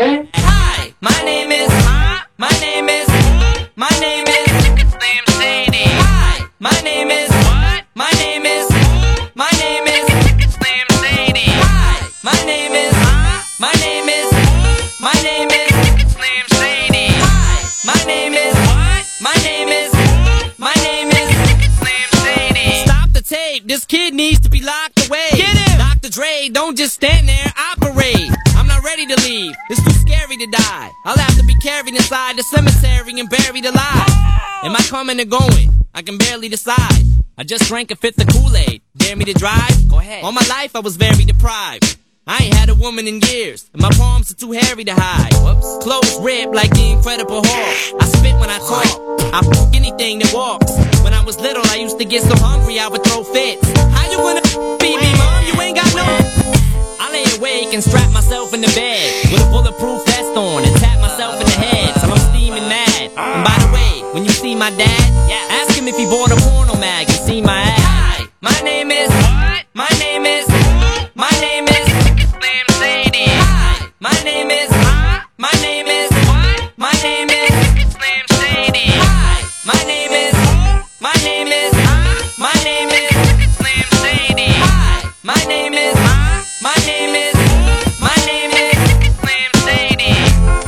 Hi, my name is My name is My name is Slim Shady. Hi, my name is what? My name is My name is Slim Shady. Hi, my name is My name is My name is Slim Shady. Hi, my name is what? My name is My name is Slim Shady. Stop the tape. This kid needs to be locked away. Get him. Doctor Dre, don't just stand there, operate. I'm not ready to leave. It's too scary to die. I'll have to be carried inside the cemetery and buried alive. Am I coming or going? I can barely decide. I just drank a fifth of Kool-Aid. Dare me to drive? Go ahead. All my life I was very deprived. I ain't had a woman in years, and my palms are too hairy to hide. Whoops. Clothes ripped like the Incredible Hulk. I spit when I talk. I fuck anything that walks. When I was little, I used to get so hungry I would throw fits. How you gonna feed me, mom? You ain't got no. I lay awake and strap myself in the bed with a bulletproof vest on and tap myself in the head till I'm steaming mad. And by the way, when you see my dad, ask him if he bought a porno mag and see my ad. Hi, my name is. My name is. My name is. Slim Shady. Hi, my name is. My name is. My name is. Slim Shady. Hi, my name is. My name is. My name is. Slim Shady. Hi, my name is. My name is. My name is. Slim Shady.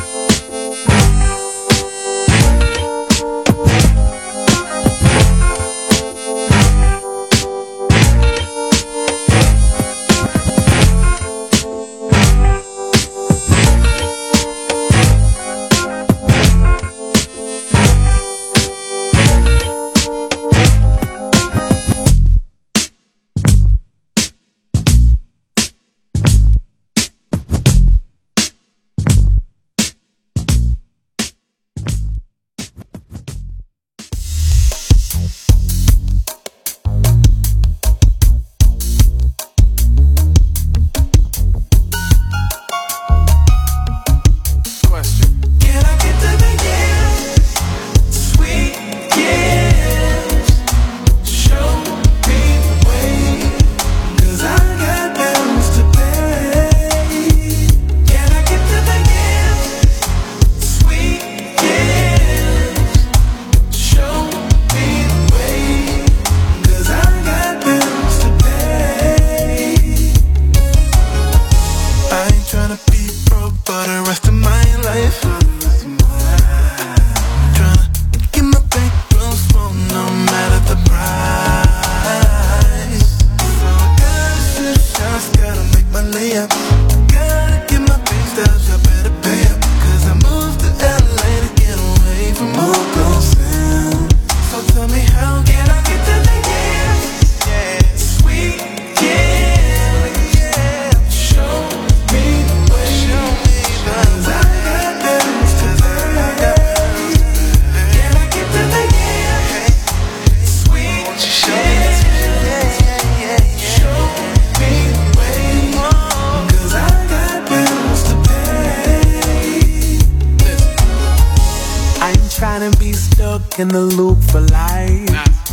In the loop for life.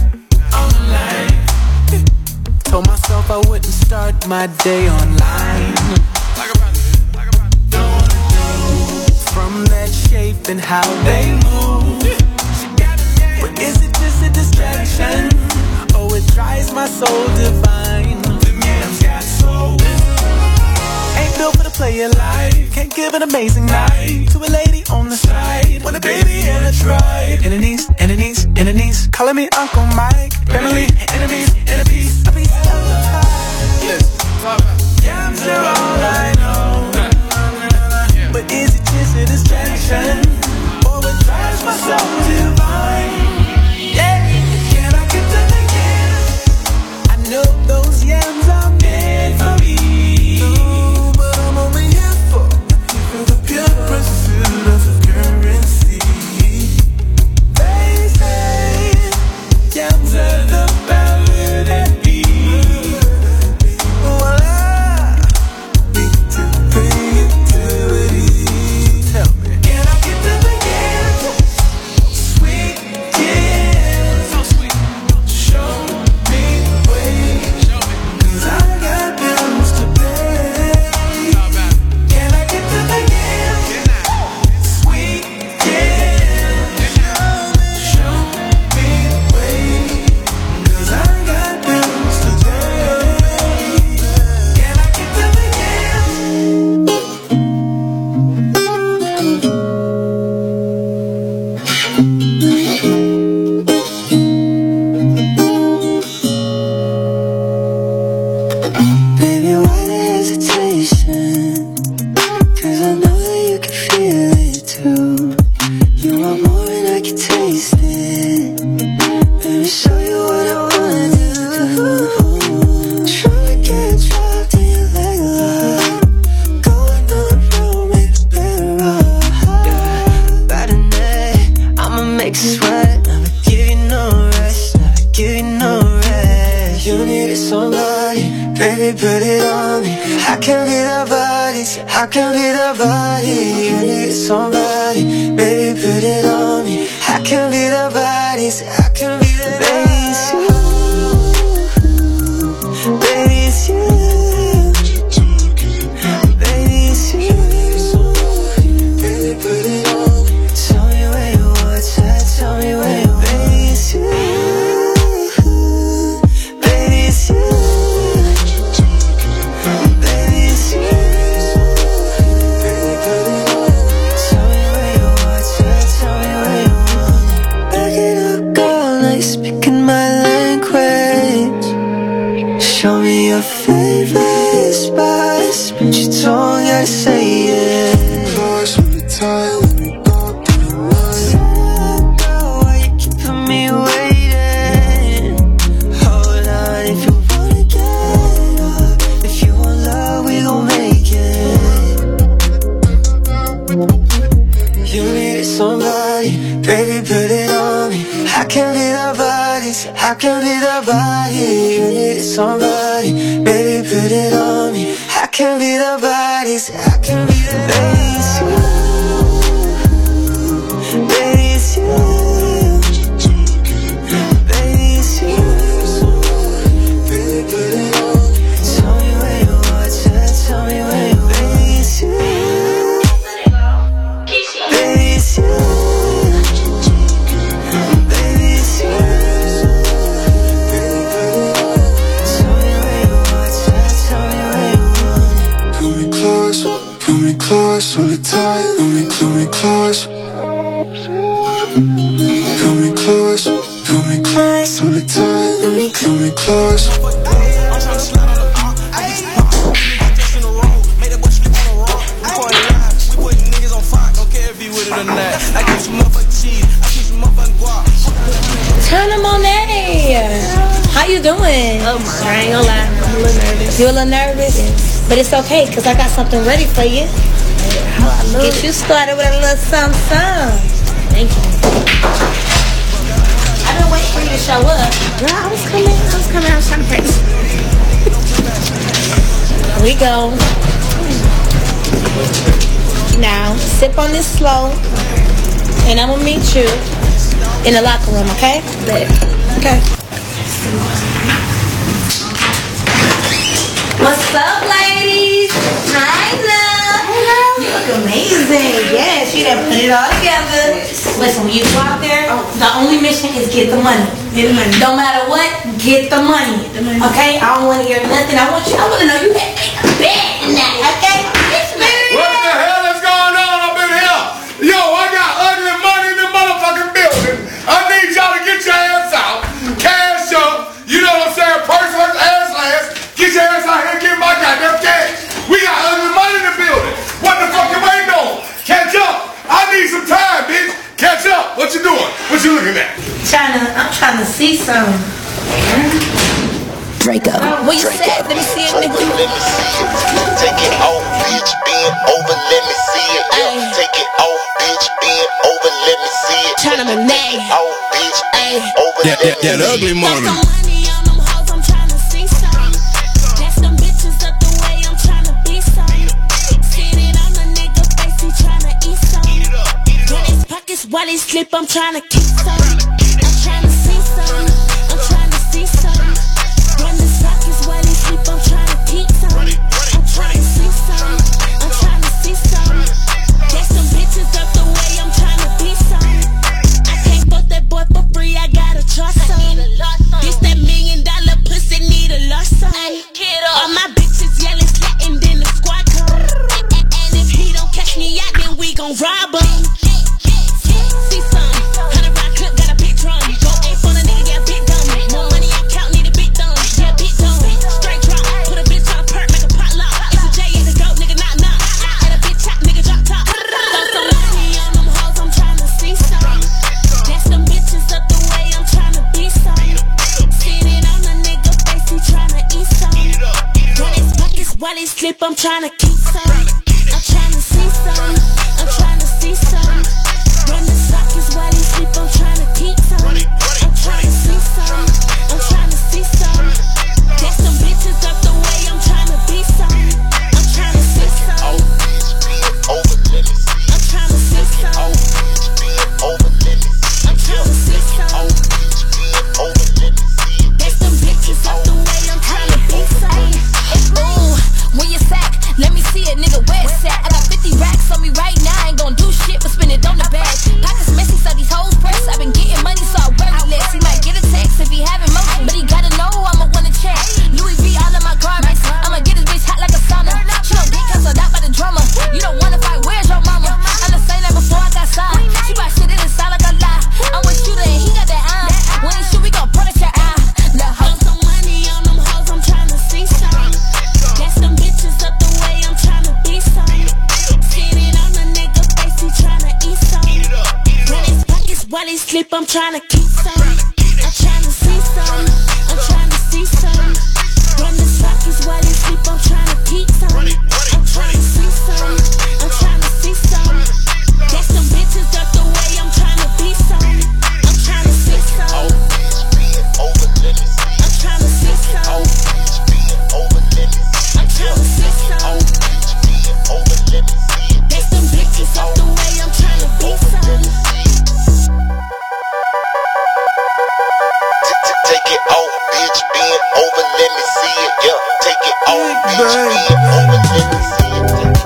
Told myself I wouldn't start my day online. From that shape and how they move. But is it just a distraction? Oh, it drives my soul divine. Ain't built for the player life. Can't give an amazing night to a lady on the side. Want a baby and a tribe. In a niece, in a niece, in a niece. Calling me Uncle Mike. Family, enemies, in a piece. A piece of the pie. Yams are all I know. But is it just a distraction? Or what drives my soul divine? Yeah. Can I get to the yams? I know those yams are meant for me. I can't be the body, I can't be the body. You need somebody, baby, put it on me. I can't be the body, I can't be the baby, it's you. Baby, it's you. Baby, it's you. Baby, put it on me. Tell me where you are, tell me where you are. Baby, it's you. Baby, it's you. Show me your favorite spots, but you don't gotta say it. Close on the time, let me go through the night. Why you keeping me waiting? Hold on, if you wanna get up, if you want love, we gon' make it. You need somebody, baby, put it on me. I can't be the body, I can't be the body. You need somebody, baby, put it on me. I can't be the body, I can't be the baby, it's you. Baby, it's you. Baby, it's you. Baby, put it on me. Tell me where you are, tell me where you are. Baby, it's you. Baby, it's you. Close, hold it tight, pull me, pull me close. Pull me close, pull me close, hold it tight, pull me, pull me close. I'm tryna slide on the arc. I just pop, just in the road. Made that boy slip on the rock. We pouring lives, we putting niggas on fire. Don't care if he with it or not. I keep some motherfucking cheese, I keep some motherfucking guap. Tana Monet, how you doing? Oh my, I ain't gonna lie, I'm a little nervous. You a little nervous? Yes. But it's okay, cause I got something ready for you. Oh, Get you started with a little something, something. Thank you. I've been waiting for you to show up. Girl, I was coming, I was coming, I was trying to practice. Here we go. Now, sip on this slow, and I'm gonna meet you in the locker room, okay? Okay. What's up, ladies? Hi, love. Hello. You look amazing. Yes, you done put it all together. Listen, when you go out there, the only mission is get the money. Get the money. No matter what, get the money. Get the money. Okay? I don't want to hear nothing. I want you. I want to know you had made a bet in that. Okay? What the hell is going on up in here? Yo, I got ugly money in the motherfucking building. I need y'all to get your ass out. Cash up. You know what I'm saying? Purse first, ass last. Get your ass out here and get my goddamn cash. We got ugly money in the building. What the fuck you waiting on? Catch up. I need some time, bitch. Catch up. What you doing? What you looking at? Trying to, I'm trying to see something. Draco. What you said? Let me see it, nigga. Let me see it. Take it off, bitch. Bend over. Let me see it. Yeah. Take it off, bitch. Bend over. Let me see it. Turn them a name. Off, bitch. Bend over. That, that, that ugly money. While he sleep, I'm tryna keep some. I'm tryna see some. I'm tryna see some. Run the sockets while he sleep, I'm tryna keep some. I'm tryna see some. I'm tryna see some. Get some bitches up the way, I'm tryna be some. I can't fuck that boy for free, I gotta trust some. This that million dollar pussy need a lot some. All my bitches yelling, slatting, then the squad come. And if he don't catch me out, then we gon' rob him. See some, hundred rock clip, got a big drum. Go ape on a nigga, yeah, big dumb. More money I count, need a big thumb. Yeah, big dumb. Straight drop, put a bitch on a perk, make a pot lock. It's a J in the dope, nigga, knock knock. And a bitch chop, nigga, drop top. Throw some money on them hoes, I'm tryna see some. That's them bitches up the way, I'm tryna be some. Sitting on a nigga face, he tryna eat some. Run his pockets while he sleep, I'm tryna keep some. I'm tryna see some. I'm tryna see some. Run the sockets while he sleep, I'm tryna keep some. I'm tryna see some. I'm tryna see some. Get some bitches up the way, I'm tryna be some. sleep, I'm trying to keep some. I'm trying to see some. I'm trying to see some. Run the Rockies while you sleep, I'm trying to keep some. I'm trying to see some. I'm trying to see some. Get some bitches up the way, I'm trying to be some. I'm trying to see some. I'm trying to see some. I'm trying to see some. Get some bitches up the way, I'm trying to be some. Take it off, bitch, bend over, let me see it. Yeah, take it off, bitch, bend over, let me see it.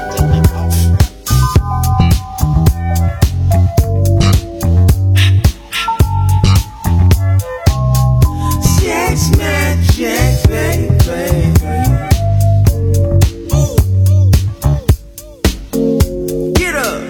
Sex magic, baby. Get up.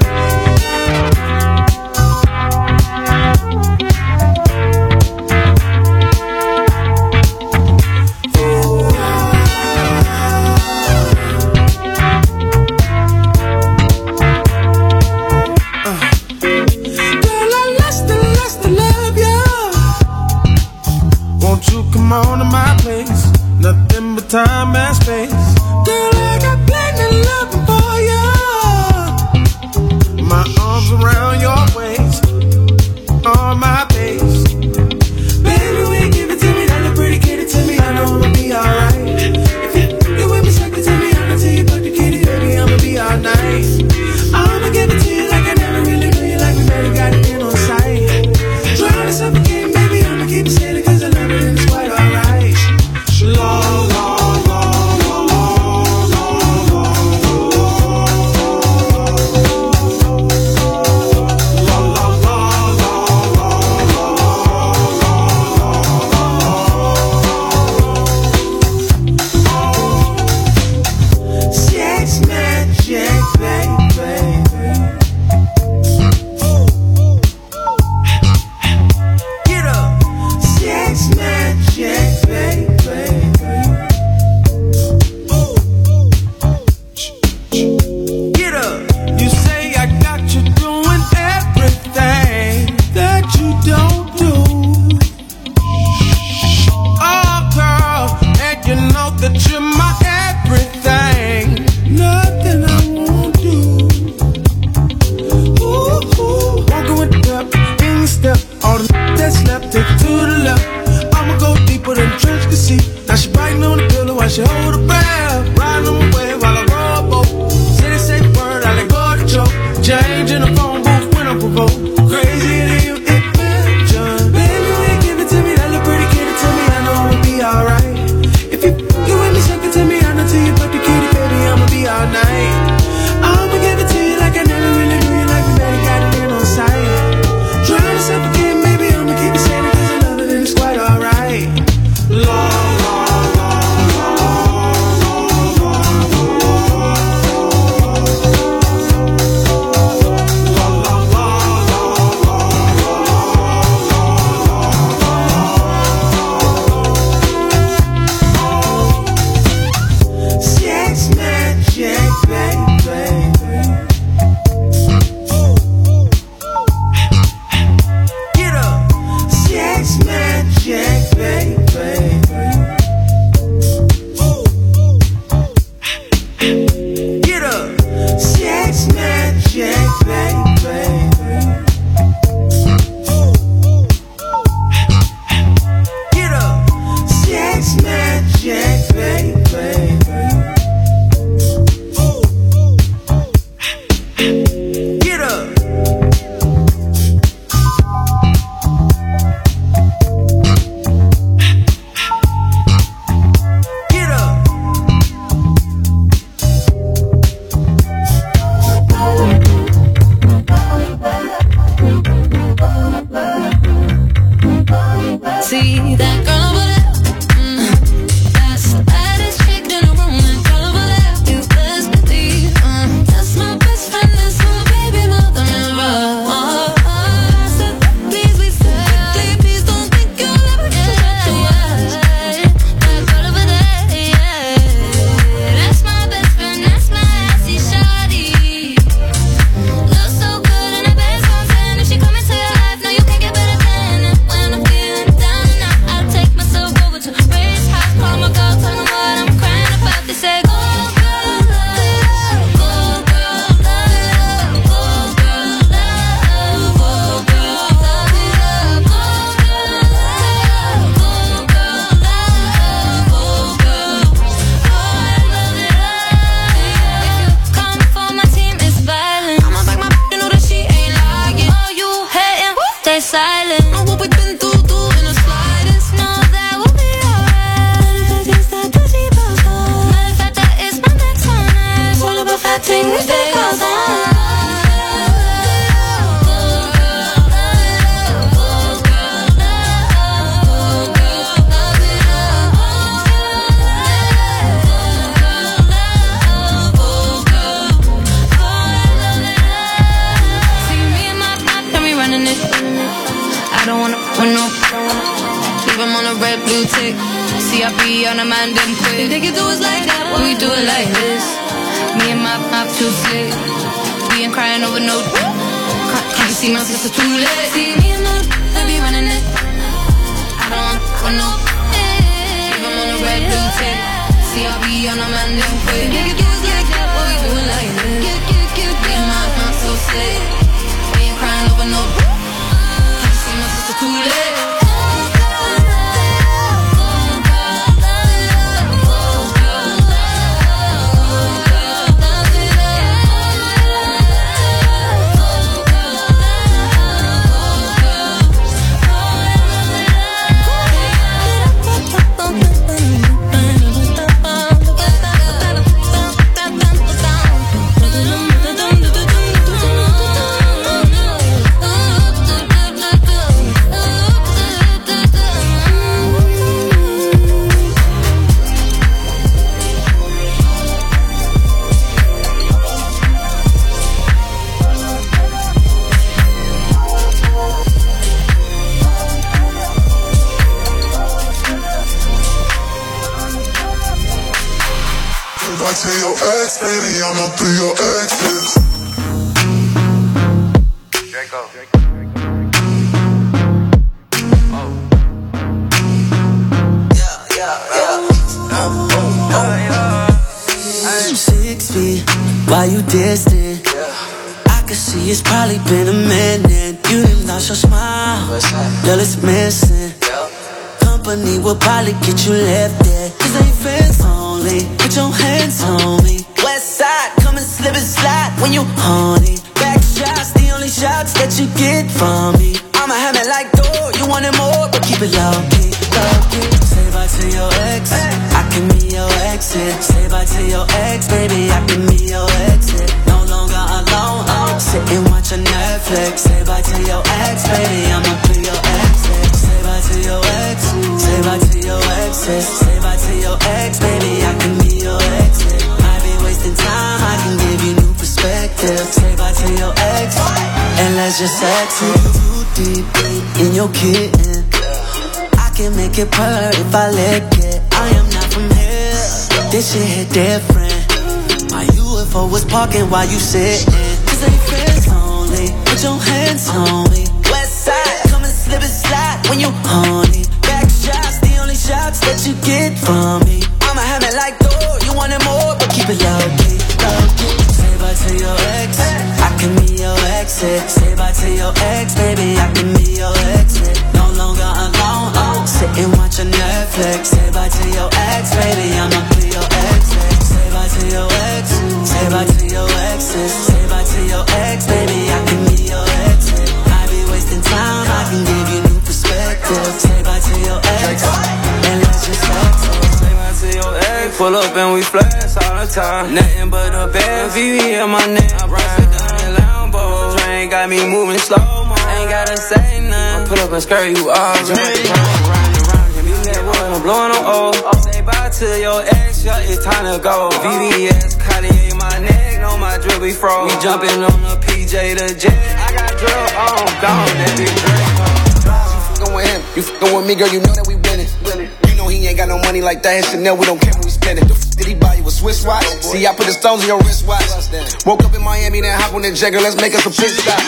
Come on to my place, nothing but time and space. Girl, I got plenty loving for you. My arms around your waist, on my face. Baby, when you give it to me, that look pretty kitty to me, I know I'ma be alright. If you, you with me, suck it to me, I'ma tell you about the kitty, baby, I'ma be all night. I'ma give it to you like I never really knew you, like we barely got it in on sight. Trying to suffocate, baby, I'ma keep it steady, cause I love it and it's quite alright. La la la la la Sex magic, baby. Get up. Sex magic, baby. Get up. You say I got you doing everything that you don't do. Oh, girl, and you know that you're my everything. Nothing I won't do. Ooh, ooh. Walking with the cup, in step. All the that's left, take it to the left. I'ma go deeper than the trench can see. Now she biting on the pillow while she hold her breath. Riding on my way while I roll a boat. Say the safe word, I let go of the choke. Change in the phone booth when I'm provoked. Crazy than you imagine. Baby, when you give it to me, that look pretty kitty to me, I know I'ma be alright. If you you with me, suck it to me, I know till you put the kitty, baby, I'ma be all night. I'ma give it to you like I never really knew you, like we barely got it in on sight. Trying to suffocate, maybe I'ma keep it steady, cause I love it and it's quite alright. La la la Sex magic, baby. Get up. Sex magic, baby. Get up. Sex magic, baby. Get up. Sex magic, baby. C R B on a man, then quit. They can do us like that, but we do it like this. Me and my pop too slick. We ain't crying over no. Can't, can't you see my sister too late? See me and my, I be running it. I don't want for no. If I'm on a red blue tick, C R B on a man, then quit. They can do us like that, but we do it like this. Me and my pop so slick. We ain't crying over no. Can't you see my sister too late? I tell your ex, baby, I'ma be your exes. Draco. Oh. Yeah, yeah, yeah. Oh, oh, oh. I'm six feet, why you distant? I can see it's probably been a minute. You done lost your smile, girl, it's missing. Company will probably get you left there. Cause they friends only, put your hands on me. West side, come and slip and slide when you horny. Back shots, the only shots that you get from me. I'ma have it like door, you want it more, but keep it low key, low key. Say bye to your ex, I can be your exit. Say bye to your ex, baby, I can be your exit. No longer alone, I'm sitting watching Netflix. Say bye to your ex, baby, I'ma be your exit. Say bye to your ex, say bye to your exes. Say bye to your ex, baby, I can be your exit. Might be wasting time, I can give you new perspective. Say bye to your ex, and let's just exit. Too deep in your kitten, I can make it purr if I lick it. I am not from here, this shit hit different. My U F O was parking while you sitting. Cause they friends only, put your hands on me. West side, come and slip and slide when you horny. Back shots, the only shots that you get from me. I'ma have it like door, you want it more, but keep it low key, low key. Say bye to your ex, I can be your exit. Say bye to your ex, baby, I can be your exit. No longer alone, I'm sitting watching Netflix. Say bye to your ex, baby, I'ma be your exit. Say bye to your ex, say bye to your exes. Say bye to your ex, baby, I can be your exit. I be wasting time, I can give you new perspective. Say bye to your ex, and let's just exit. Say bye to your ex, pull up and we flex all the time. Nothing but the best, V V in my neck. I ride it down in Lambo, train got me moving slow mo. Ain't gotta say nothing, pull up and skirt you all right. I'm blowing on O. Say bye to your ex, yeah, it's time to go. V V S, Cartier, my neck, know my drill be froze. We jumping on the P J, the jet. I got drill on, gone, that big Draco. You fucking with him, you fucking with me, girl, you know that we winning. You know he ain't got no money like that, his Chanel, we don't care when we spend it. The f did he buy you a Swiss watch? See, I put the stones in your wristwatch. Woke up in Miami, then hop on the jet, girl, let's make us a pit stop.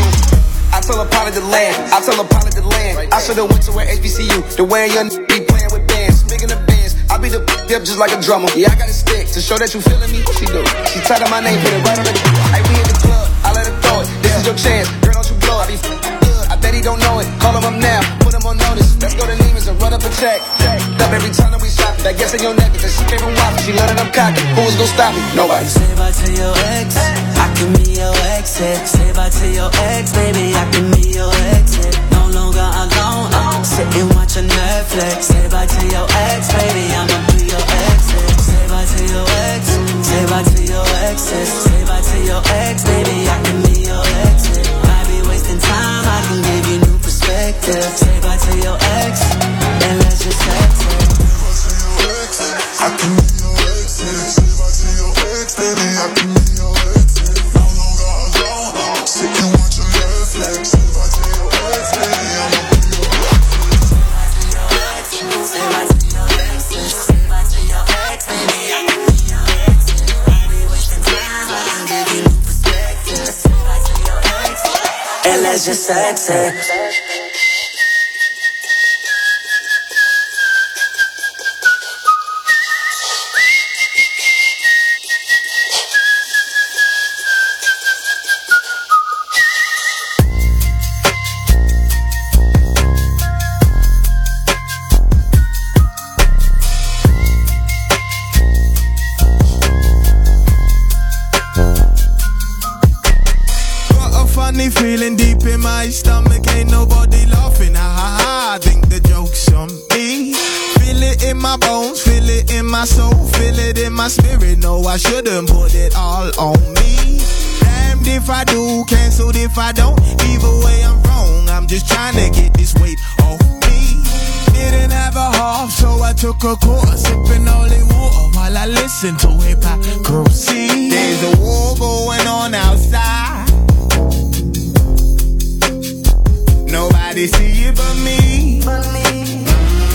I tell her pilot to land, I tell her pilot to land. I should've went to where H B C U, the way your n be playing with bands. Speaking of bands, I be the dip just like a drummer. Yeah, I got a stick to show that you feeling me. What she do? She tied up my name, put it right on the. Hey, we in the club, I let her throw it. This is your chance, girl, don't you blow it. I be good, I bet he don't know it. Call him up now, put him on notice. Let's go to Neiman's and run up a check. Up every time that we shop, that gets in your neck, cause she favorite wife. She let it up cocky. Who's gonna stop me? Nobody. Say bye to your ex, I can be your exit. Say bye to your ex, baby, I can be your exit. No longer alone, I'm sitting watching Netflix. Say bye to your ex, baby, I'ma be your exit. Say bye to your ex, say bye to your exes. Say bye to your ex, baby, I can be your exit. I be wasting time, I can give you new perspective. Say bye to your ex, and let's just exit. I can be your exit. Say bye to your ex, baby, I can be your exit. No longer alone, I'm sitting watching Netflix. Say bye to your ex, baby, I'ma be your exit. Say bye to your ex, and let's just sex it. Feeling deep in my stomach, ain't nobody laughing. Ha ha ha, I think the joke's on me. Feel it in my bones, feel it in my soul, feel it in my spirit. No, I shouldn't put it all on me. Damned if I do, cancelled if I don't. Either way, I'm wrong. I'm just trying to get this weight off me. Didn't have a half, so I took a quarter, sipping only water while I listened to hypocrisy. There's a war going on outside. Nobody see it but me. But me.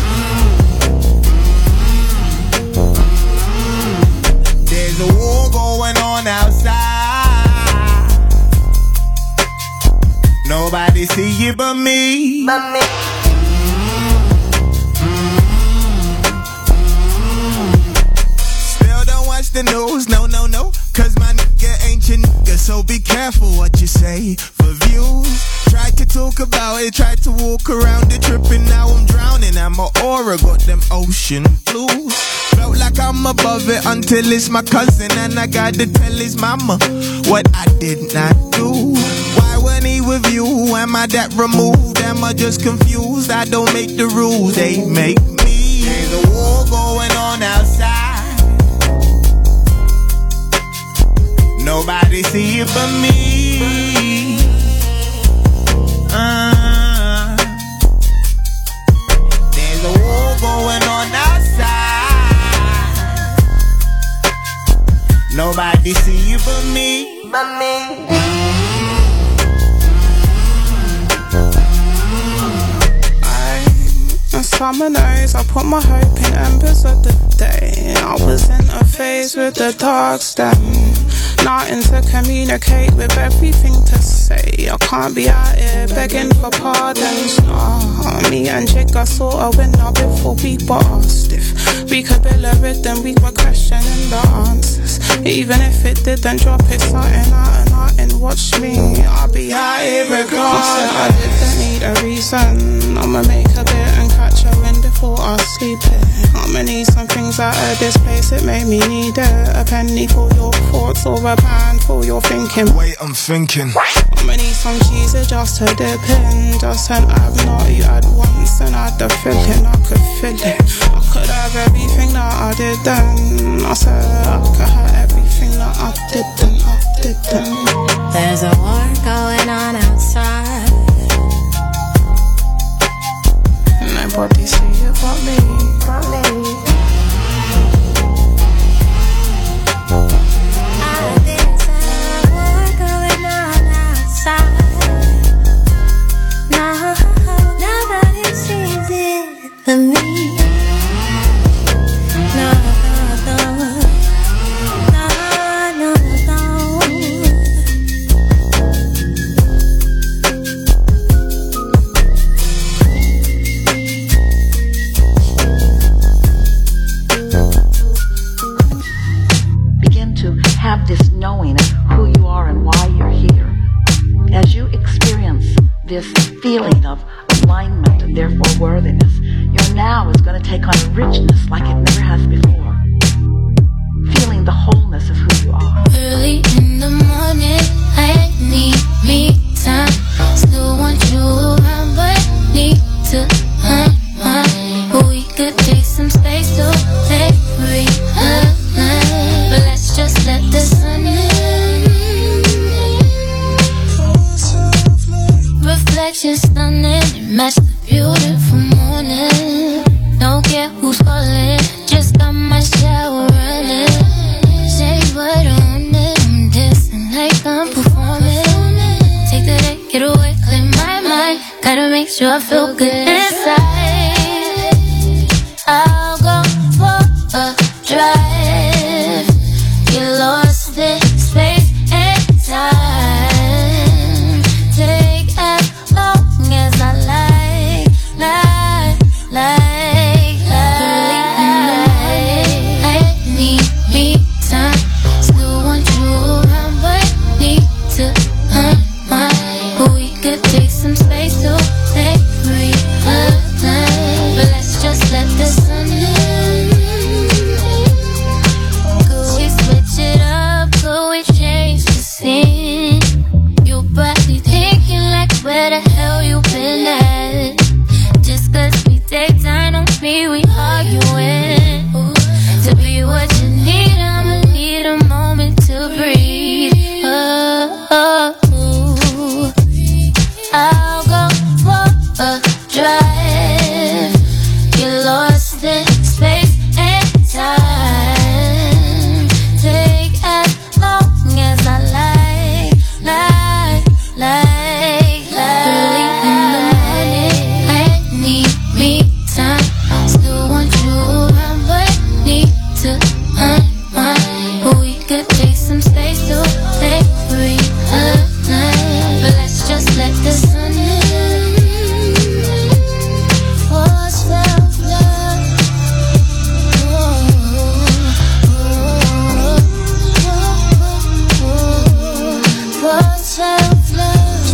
There's a war going on outside. Nobody see it but me. But me. Still don't watch the news, no, no, no. Cause my nigga ain't your nigga, so be careful what you say for views. Tried to talk about it, tried to walk around it, tripping, now I'm drowning. And my aura got them ocean blues. Felt like I'm above it until it's my cousin, and I gotta tell his mama what I did not do. Why when he with you, am I that removed? Am I just confused? I don't make the rules, they make me. There's a war going on outside. Nobody see it but me. Uh, there's a war going on outside. Nobody see you but me. But me. I, summer nights, I put my hope in embers of the day. I was in a phase with the dark stem. Nothing to communicate with, everything to say. I can't be out here begging for pardons. Nah, me and Jig are sort of winner before we got stiff. We could build a rhythm, we were questioning the answers. Even if it didn't drop, it's something out and out and watch me. I'll be out here regardless. I didn't need a reason. I'ma make a bit and catch a wind before I sleep it. I'ma need some things out of this place, it made me need it. A penny for your thoughts or a pound for your thinking. Wait, I'm thinking. I'ma need some cheese just to dip in. Just an ab not you had once and I had the feeling I could feel it. I could have everything that I did then. I said I could have everything that I didn't, I didn't. There's a war going on outside. Nobody see it but me, but me. For me, no, no, no, no, no. Begin to have this knowing of who you are and why you're here. As you experience this feeling of alignment and therefore worthiness, your now is going to take on a richness like it never has before. Feeling the wholeness of who you are. Early in the morning, I need me time. Still want you around, but need to unwind. We could take some space to take realign. But let's just let the sun in. Reflections stunning, it match the beautiful morning. Don't care who's calling, just got my shower running. Say what on it, I'm dancing like I'm performing. Take the day, get away, clear my mind. Gotta make sure I feel good inside. I'll go for a drive. Get lost in space and time. Take breathe. Oh, oh, oh. I'll go for a drive. Get lost in space and time. Take as long as I like, like, like, like. Early in the morning, I need me time. Still want you around, but need to unwind. But we could take some space to take free of night. But let's just let the sun in. For self-love. Oh, oh, oh, oh, oh. For self-love.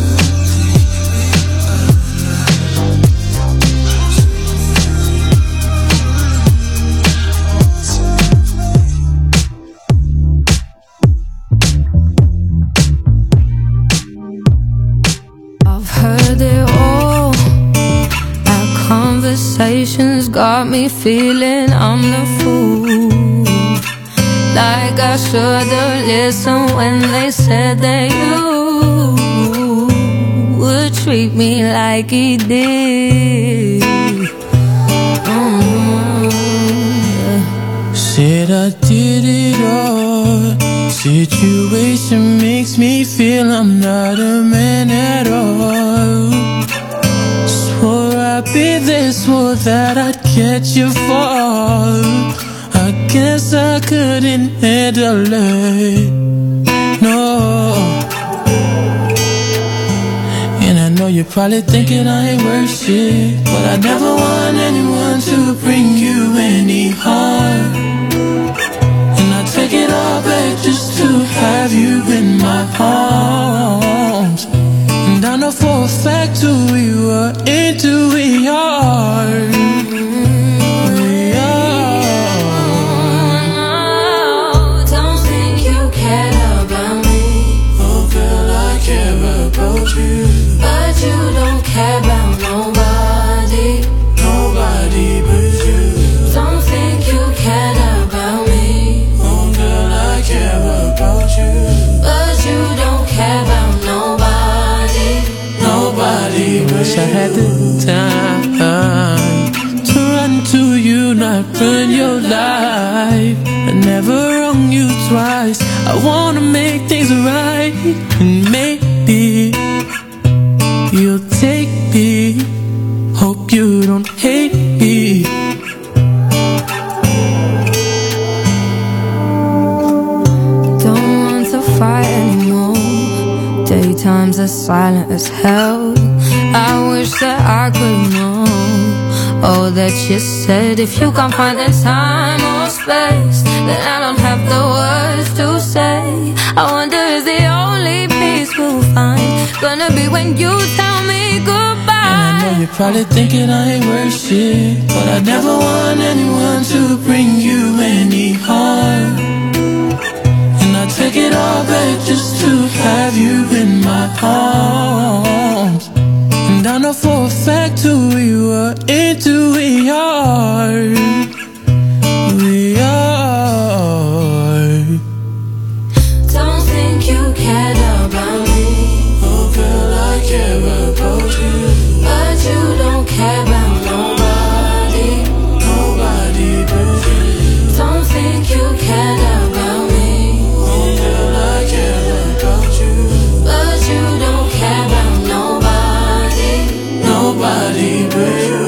I've heard it all. Our conversations got me feeling I'm the fool. Like I should've listened when they said that you would treat me like he did. Mm, yeah. Said I did it all. Situation makes me feel I'm not a man at all. Swore I'd be there, swore that I'd catch you fall. I guess I couldn't handle it, no. And I know you're probably thinking I ain't worth shit, but I never want anyone to bring you any harm. Take it all back just to have you in my arms. And I know for a fact who we were into, we are. We are. No, don't think you care about me. Oh girl, I care about you. But you don't care about nobody. Nobody but you. Don't think you care about me. I care about you, but you don't care about nobody. Nobody but wish I had the time to run to you, not run your life. I never wrong you twice. I wanna make things right, and maybe you'll take me. Hope you don't hate me. Fight anymore. Daytimes are silent as hell. I wish that I could know all that you said. If you can't find the time or space, then I don't have the words to say. I wonder is the only peace we'll find gonna be when you tell me goodbye. And I know you're probably thinking I ain't worth shit, but I never want anyone to bring you any harm. Take it all back just to have you in my arms. And I know for a fact who we were into, we are. We are. Don't think you cared about me. Oh girl, I care about you. But you don't care about nobody. Nobody but you. Don't think you cared about me. But you don't care about nobody. Nobody but you.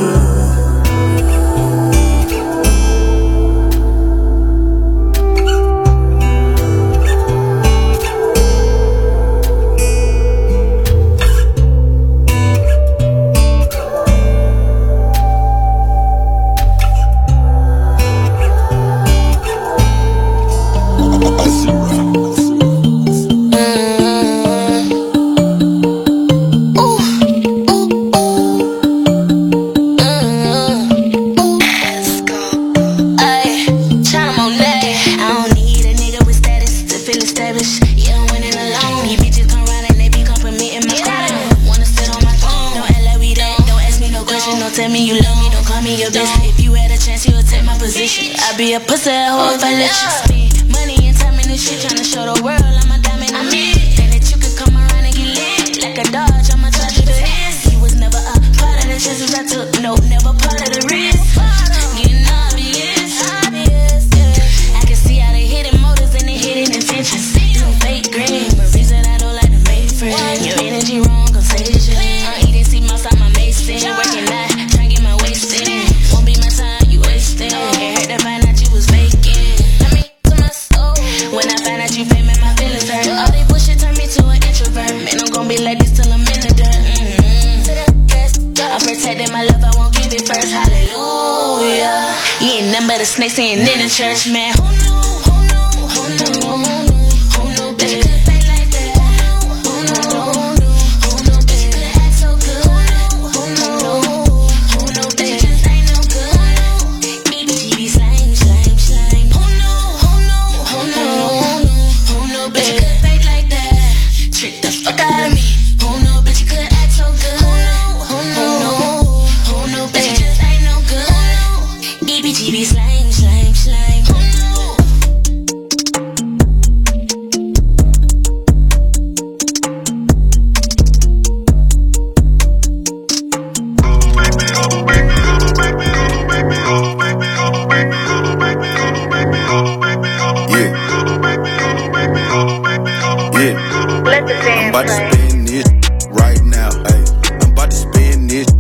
Be a pussy hoe if I let you spend money and time in the this shit, tryna show the world I'm a diamond. I'm in. And that you could come around and get lit like a Dodge. I'ma touch the hits. You was never a part of the chances I took. No, never part of the risk. Getting obvious. I can see how they hitting motives and they hitting intentions. You fake green, but reason I don't like to make friends. Your energy wrong, contagious. I'm eating sea mouse out my mason. Working out, trying to get my waist in. Won't be my time, you wasting. It hurt to find out you was faking. I mean, to my soul. When I find out you famous, my feelings hurt. All they bullshit turn me to an introvert. Man, I'm gonna be like this till I'm in the dirt. Mm-hmm. I'm protecting my love, I won't give it first. Hallelujah. You ain't nothing but a snake sitting in the church, man. Who knew? Who knew? Who knew? Who knew? Who knew? Bitch, you could fake like that. Who knew? Who knew? Who knew? Bitch, you could act so good. Who knew? Who knew? Who knew? Bitch, you just ain't no good. B B G, slime, slime, slime. Who knew? Who knew? Who knew? Who knew? Bitch, you could fake like that. Trick the fuck out of me. Who knew? Bitch, you could act so good. Who knew? Who knew? Bitch, you just ain't no good. B B G, slime, slime, slime. Who knew?